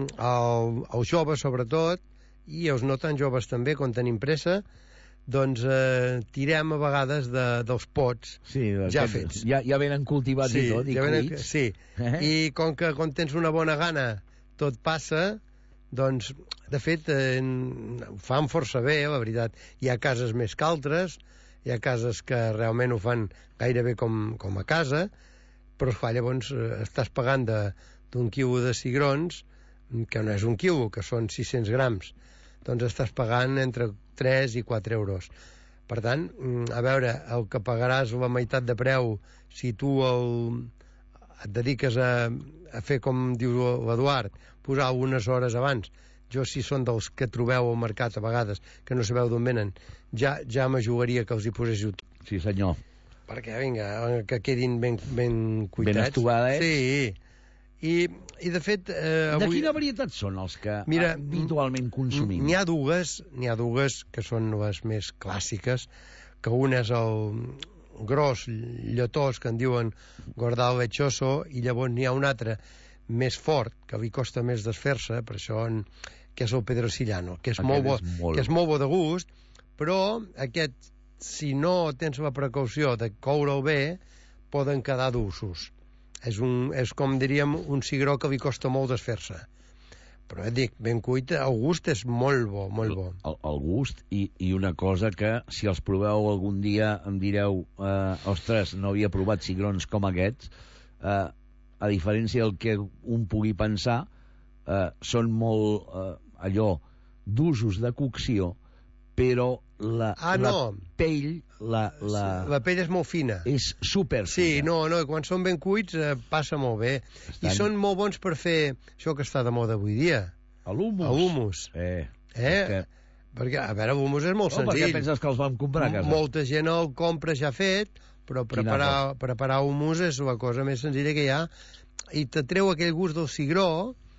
el, els joves, sobretot, i els no tan joves també, quan tenim pressa, doncs eh, tirem a vegades de, dels pots sí, ja fets. Ja, ja venen cultivats sí, i tot, i ja venen, cuits. sí, eh? I com que quan tens una bona gana tot passa, doncs, de fet, eh, ho fan força bé, la veritat. Hi ha cases més que altres, hi ha cases que realment ho fan gairebé com, com a casa, però, esclar, llavors eh, estàs pagant d'un quilo de cigrons, que no és un quilo, que són sis-cents grams, doncs estàs pagant entre tres i quatre euros. Per tant, a veure, el que pagaràs la meitat de preu si tu el, et dediques a, a fer com diu l'Eduard, posar unes hores abans. Jo, si són dels que trobeu al mercat a vegades, que no sabeu d'on venen, ja, ja m'ajudaria que els hi poséssiu. Sí, senyor. Perquè, vinga, que quedin ben, ben cuitats. Ben estovades. Sí. I, i de fet... Eh, avui... De quina varietat són els que Mira, habitualment consumim? N'hi ha dues, n'hi ha dues que són les més clàssiques, que una és el gros lletós, que en diuen Gordal lechoso, i llavors n'hi ha un altre més fort, que li costa més desfer-se, per això, en, que és el Pedrosillano, que és, molt bo, és molt... que és molt bo de gust, però aquest, si no tens la precaució de coure'l bé, poden quedar dolços. És, un, és com diríem un cigró que li costa molt desfer-se, però et dic, ben cuit, el gust és molt bo, molt bo. El, el gust i, i una cosa que si els proveu algun dia em direu eh, ostres, no havia provat cigrons com aquests, eh, a diferència del que un pugui pensar, eh, són molt eh, allò d'usos de cocció, però la, ah, la no. pell la, la... la pell és molt fina, és super fina. Sí, no, no, quan són ben cuits eh, passa molt bé. Estan... i són molt bons per fer això que està de moda avui dia, l'humus. Eh, eh? Que... perquè, a veure, l'humus és molt no, senzill. Per què penses que els vam comprar a casa? Molta gent el compra ja fet, però preparar, preparar humus és la cosa més senzilla que hi ha, i te treu aquell gust del cigró,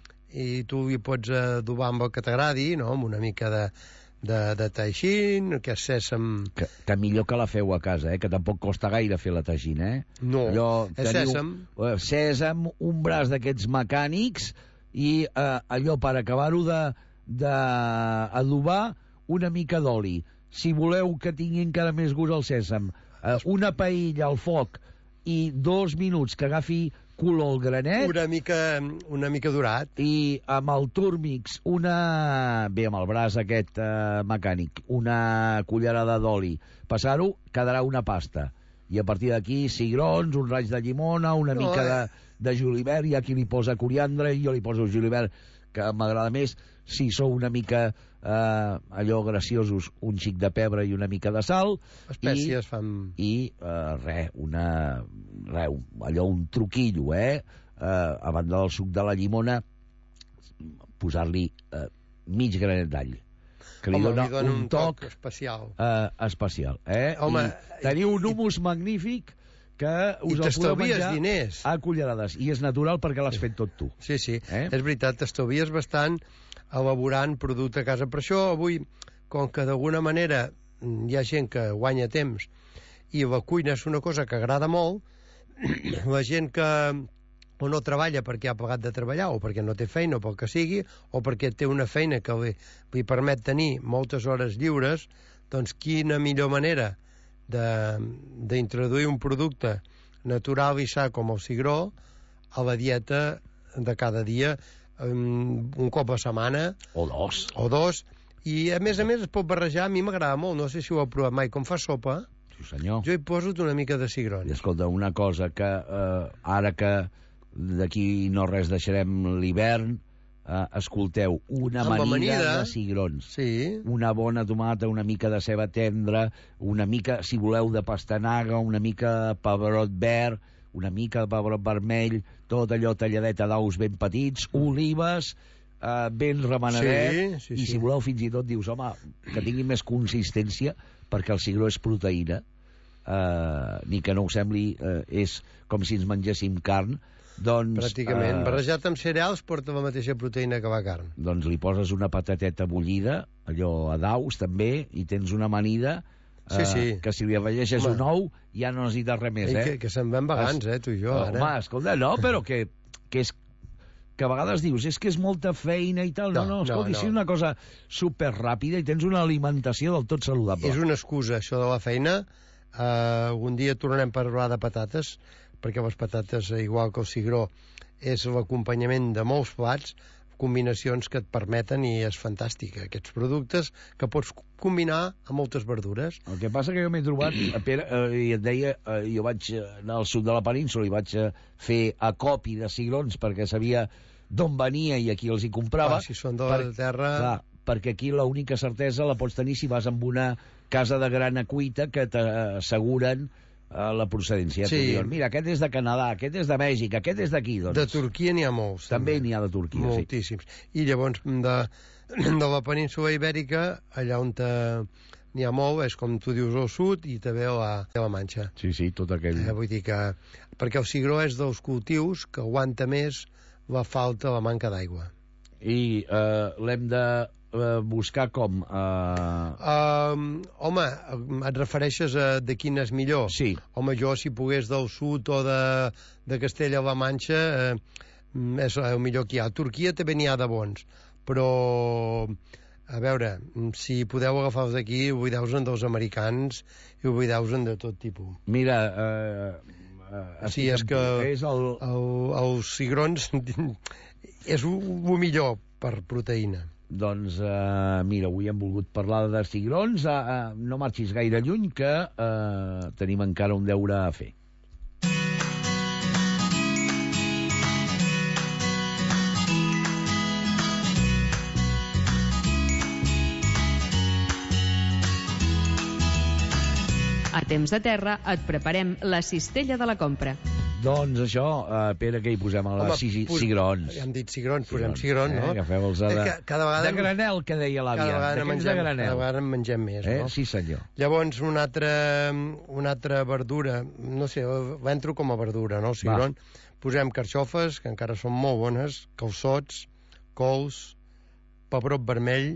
i tu hi pots adobar amb el que t'agradi, no? Amb una mica de de, de teixint, que és sèsam... Que, que millor que la feu a casa, eh? Que tampoc costa gaire fer la teixina, eh? No, allò, és teniu, sèsam. Eh, sèsam, un braç d'aquests mecànics i eh, allò per acabar-ho de, de adobar una mica d'oli. Si voleu que tingui encara més gust el sèsam, eh, una paella al foc i dos minuts que agafi color al granet. Una mica, una mica durat. I amb el túrmix, una... bé, amb el braç aquest eh, mecànic, una cullerada d'oli. Passar-ho, quedarà una pasta. I a partir d'aquí, cigrons, un raig de llimona, una no, mica de, de julivert, hi ha qui li posa coriandre, jo li poso julivert, que m'agrada més. Si sou una mica eh, allò graciosos, un xic de pebre i una mica de sal. Espècies i, fan... I eh, res, una... Res, allò, un truquillo, eh? eh? A banda del suc de la llimona, posar-li eh, mig granet d'all. Que li, Home, dona, li dona un, un toc, toc especial. Eh, especial, eh? Home, I teniu un humus i... magnífic que us el podeu menjar diners. A cullerades. I és natural perquè l'has fet tot tu. Sí, sí, eh? És veritat, t'estalvies bastant elaborant producte a casa. Per això avui, com que d'alguna manera hi ha gent que guanya temps i la cuina és una cosa que agrada molt, la gent que o no treballa perquè ha pagat de treballar o perquè no té feina o pel que sigui, o perquè té una feina que li, li permet tenir moltes hores lliures, doncs quina millor manera d'introduir un producte natural i sa com el cigró a la dieta de cada dia, um, un cop a setmana o dos o dos i a més a més es pot barrejar. A mi m'agrada molt, no sé si ho heu provat mai, com fa sopa. Sí, senyor. Jo hi poso una mica de cigrons. I escolta, una cosa que eh, ara que d'aquí no res deixarem l'hivern, Uh, escolteu, una Amb amanida, amanida de cigrons, sí. una bona tomata, una mica de ceba tendra, una mica, si voleu, de pastanaga, una mica de pebrot verd, una mica de pebrot vermell, tot allò talladet a daus ben petits, olives, uh, ben remenadet, sí, sí, i sí. si voleu fins i tot dius, home, que tingui més consistència, perquè el cigró és proteïna, uh, ni que no ho sembli, uh, és com si ens mengéssim carn. Doncs, pràcticament. Eh, Barrejat amb cereals porta la mateixa proteïna que la carn. doncs li poses una patateta bullida, allò a daus també, i tens una amanida Sí, sí. eh, que si li afegeixes Home. un ou ja no necessites res més, Ei, eh? que, que se'n van vegants, eh, tu i jo, ara. Home, escolta, no, però que, que és que a vegades dius, és que és molta feina i tal. No, no, No, escolta, no, si és no. una cosa superràpida i tens una alimentació del tot saludable. És una excusa, això de la feina. Uh, un dia tornarem a parlar de patates, perquè les patates, igual que el cigró, és l'acompanyament de molts plats, combinacions que et permeten, i és fantàstic, aquests productes que pots combinar amb moltes verdures. El que passa que jo m'he trobat, Pere, eh, i et deia, eh, jo vaig anar al sud de la península i vaig eh, fer acopi de cigrons perquè sabia d'on venia i aquí els hi comprava. Clar, si són de la terra... Clar, perquè aquí l'única certesa la pots tenir si vas amb una casa de grana cuita que t'asseguren eh, la procedència. Sí. Diuen, mira, aquest és de Canadà, aquest és de Mèxic, aquest és d'aquí. Doncs. De Turquia n'hi ha molts. També n'hi ha de Turquia, moltíssims. I llavors, de, de la península ibèrica, allà on te, n'hi ha molt, és com tu dius al sud, i també a la, a la Manxa. Sí, sí, tot aquell... Eh, vull dir que... Perquè el cigró és dels cultius que aguanta més la falta, la manca d'aigua. I eh, l'hem de eh, buscar com? Eh... Uh, home, et refereixes a de quin és millor? Sí. Home, jo, si pogués del sud o de, de Castella-La Manxa, eh, és el millor que hi ha. A Turquia també n'hi ha de bons, però... A veure, si podeu agafar-los d'aquí, oblideu-se'n dels americans i oblideu-se'n de tot tipus. Mira, eh, eh, sí, és que és el... El, els cigrons és el millor per proteïna. Doncs, eh, mira, avui hem volgut parlar de cigrons. Eh, eh, no marxis gaire lluny, que eh, tenim encara un deure a fer. A Temps de Terra et preparem la cistella de la compra. Doncs això, eh, Pere, que hi posem a les Home, pos... cigrons. Ja hem dit cigrons, posem cigrons, eh? no? Agafeu-los de, que, cada vegada... de granel, que deia l'àvia. Cada vegada, D'aquells mengem, de granel. cada vegada en mengem més, eh? no? Sí, senyor. Llavors, una altra, una altra verdura, no sé, l'entro com a verdura, no? El cigron. Va. Posem carxofes, que encara són molt bones, calçots, cols, pebrot vermell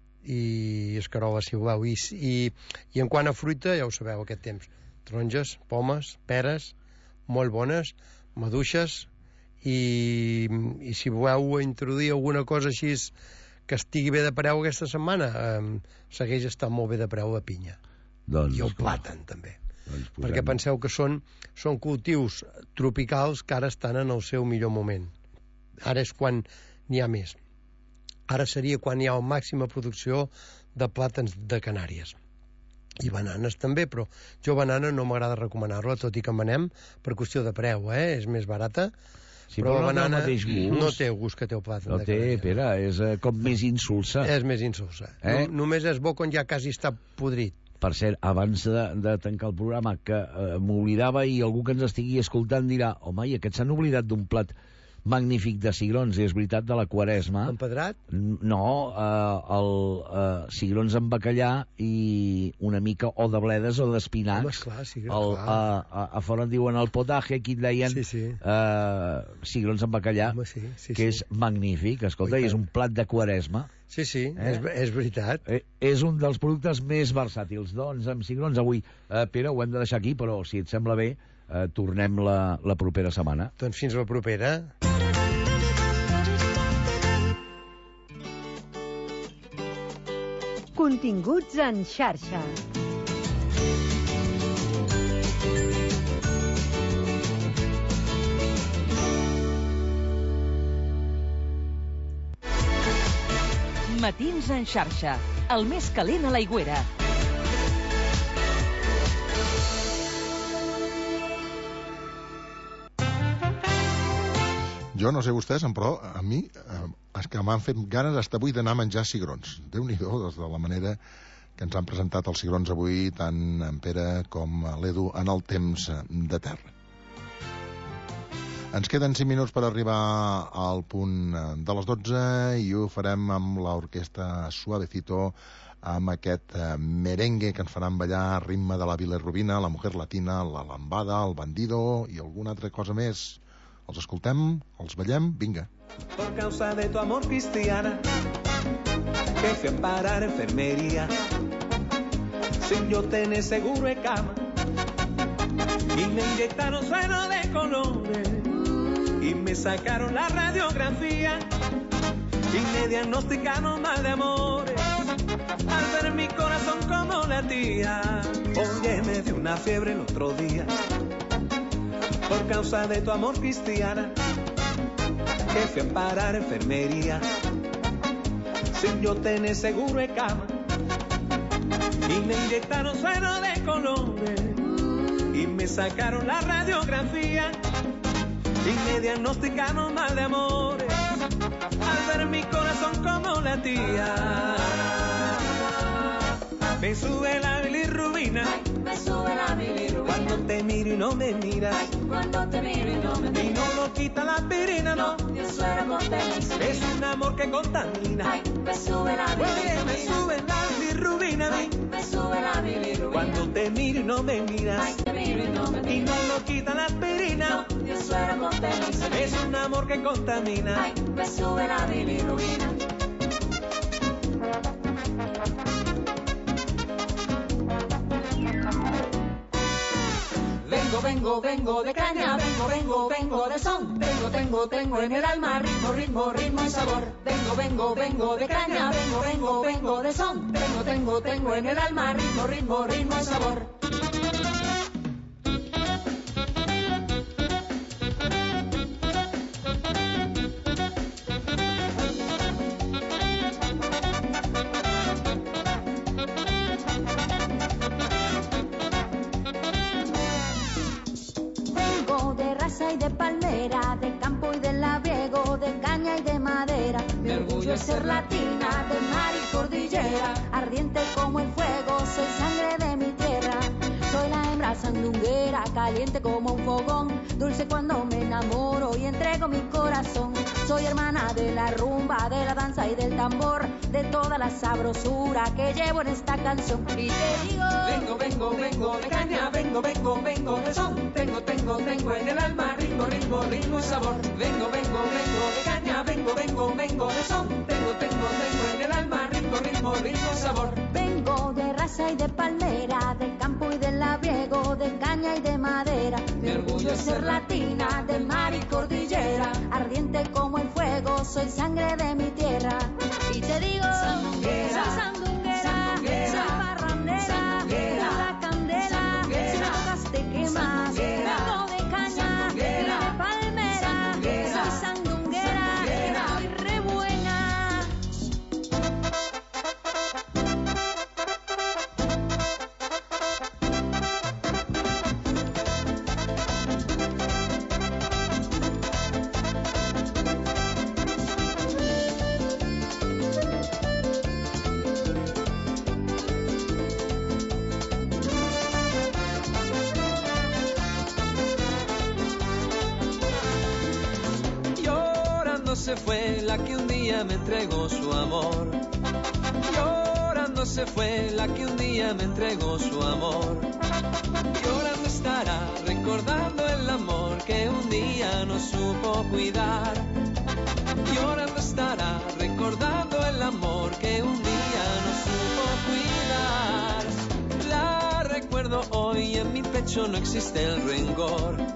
i escarola, si voleu. I, i, I en quant a fruita, ja ho sabeu, aquest temps. Taronges, pomes, peres, molt bones, maduixes, i, i si voleu introduir alguna cosa així que estigui bé de preu aquesta setmana, eh, segueix estant molt bé de preu la pinya. Doncs, I el clar. plàtan, també. Doncs posem... Perquè penseu que són, són cultius tropicals que ara estan en el seu millor moment. Ara és quan n'hi ha més. Ara seria quan hi ha la màxima producció de plàtans de Canàries. I bananes també, però jo banana no m'agrada recomanar-la, tot i que en venem per qüestió de preu, eh? És més barata, sí, però, però la banana no té el mateix gust. no té el gust que té el plàtan no de té, Canàries. Pere, és eh, com més insulsa. És més insulsa. Eh? No, només és bo quan ja quasi està podrit. Per cert, abans de, de tancar el programa, que eh, m'oblidava, i algú que ens estigui escoltant dirà, home, i aquests s'han oblidat d'un plat magnífic de cigrons, i és veritat, de la Quaresma. Empedrat? No, eh, el eh, cigrons amb bacallà i una mica o de bledes o d'espinacs. Home, esclar, cigrons, El, clar. a, a, a fora en diuen el potaje, aquí en deien Sí, sí. eh, cigrons amb bacallà, Home, sí, sí, que sí. és magnífic. Escolta, Ui, i és un plat de Quaresma. Sí, sí, Eh? és, és veritat. Eh, és un dels productes més versàtils. Doncs amb cigrons avui, eh, Pere, ho hem de deixar aquí, però si et sembla bé, eh, tornem la, la propera setmana. Doncs fins la propera. Continguts en xarxa. Matins en xarxa, el més calent a l'aigüera. Jo no sé vostès, però a mi eh, és que m'han fet ganes fins avui d'anar a menjar cigrons. Déu-n'hi-do, des de la manera que ens han presentat els cigrons avui, tant en Pere com l'Edu, en el temps de terra. Ens queden cinc minuts per arribar al punt de les dotze i ho farem amb l'orquestra Suavecito, amb aquest merengue que ens faran ballar a ritme de la bilirrubina, la mujer latina, la lambada, el bandido i alguna altra cosa més. Els escoltem, els ballem, vinga. Por causa de tu amor cristiana, que fui a parar enfermería, sin yo tener seguro de cama, y me inyectaron suero de colores, y me sacaron la radiografía, y me diagnosticaron mal de amores, al ver mi corazón como latía. Oye, me dio una fiebre el otro día, por causa de tu amor cristiana, que fui a parar enfermería, sin yo tener seguro de cama, y me inyectaron suero de colores, y me sacaron la radiografía, y me diagnosticaron mal de amores, al ver mi corazón como latía. Me sube la bilirrubina, me sube la bilirrubina, cuando te miro y no me miras, cuando te miro y no me miras, y no lo quita la aspirina, no, ni el suero con penicilina, es un amor que contamina. Ay, me sube la bilirrubina, me sube la bilirrubina, ay, me sube la bilirrubina, cuando te miro y no me miras, ay, te miro y no me miras, y no lo quita la aspirina, no, ni el suero con penicilina, es un amor que contamina. ay, me sube la bilirrubina. Vengo, vengo, vengo de caña, vengo, vengo, vengo de son, vengo, tengo, tengo en el alma ritmo, ritmo, ritmo y sabor. Vengo, vengo, vengo de caña, vengo, vengo, vengo de son, vengo, tengo, tengo en el alma ritmo, ritmo, ritmo y sabor. Y de palmera, de campo y de labriego, de caña y de madera. Mi orgullo es ser latina, de mar y cordillera, ardiente como el fuego, soy sangre de mi tierra. Soy la hembra sandunguera, caliente como un fogón, dulce cuando me enamoro y entrego mi corazón. Soy hermana de la rumba, de la danza y del tambor, de toda la sabrosura que llevo en esta canción. Y te digo, vengo, vengo, vengo de caña, vengo, vengo, vengo de son, tengo, tengo, tengo en el alma ritmo, ritmo, ritmo y sabor. Vengo, vengo, vengo de caña, vengo, vengo, vengo de son, tengo, tengo, tengo en el alma ritmo, ritmo, ritmo y sabor. Vengo de raza y de palmera, de campo y de labriego, de caña y de madera. Mi orgullo es ser latina, de mar y cordillera, ardiente como el fuego, soy sangre de mi tierra. Y te digo, sandunguera, soy sandunguera, sandunguera, soy parrandera, sandunguera, la candela, sandunguera, si me tocas te quemas. sandunguera, Vengo de caña, sandunguera, de palmera, sandunguera, soy sandunguera, sandunguera, soy re buena. Se fue la que un día me entregó su amor. Llorando se fue la que un día me entregó su amor. Llorando estará recordando el amor que un día no supo cuidar. Llorando estará recordando el amor que un día no supo cuidar. La recuerdo hoy y en mi pecho no existe el rencor.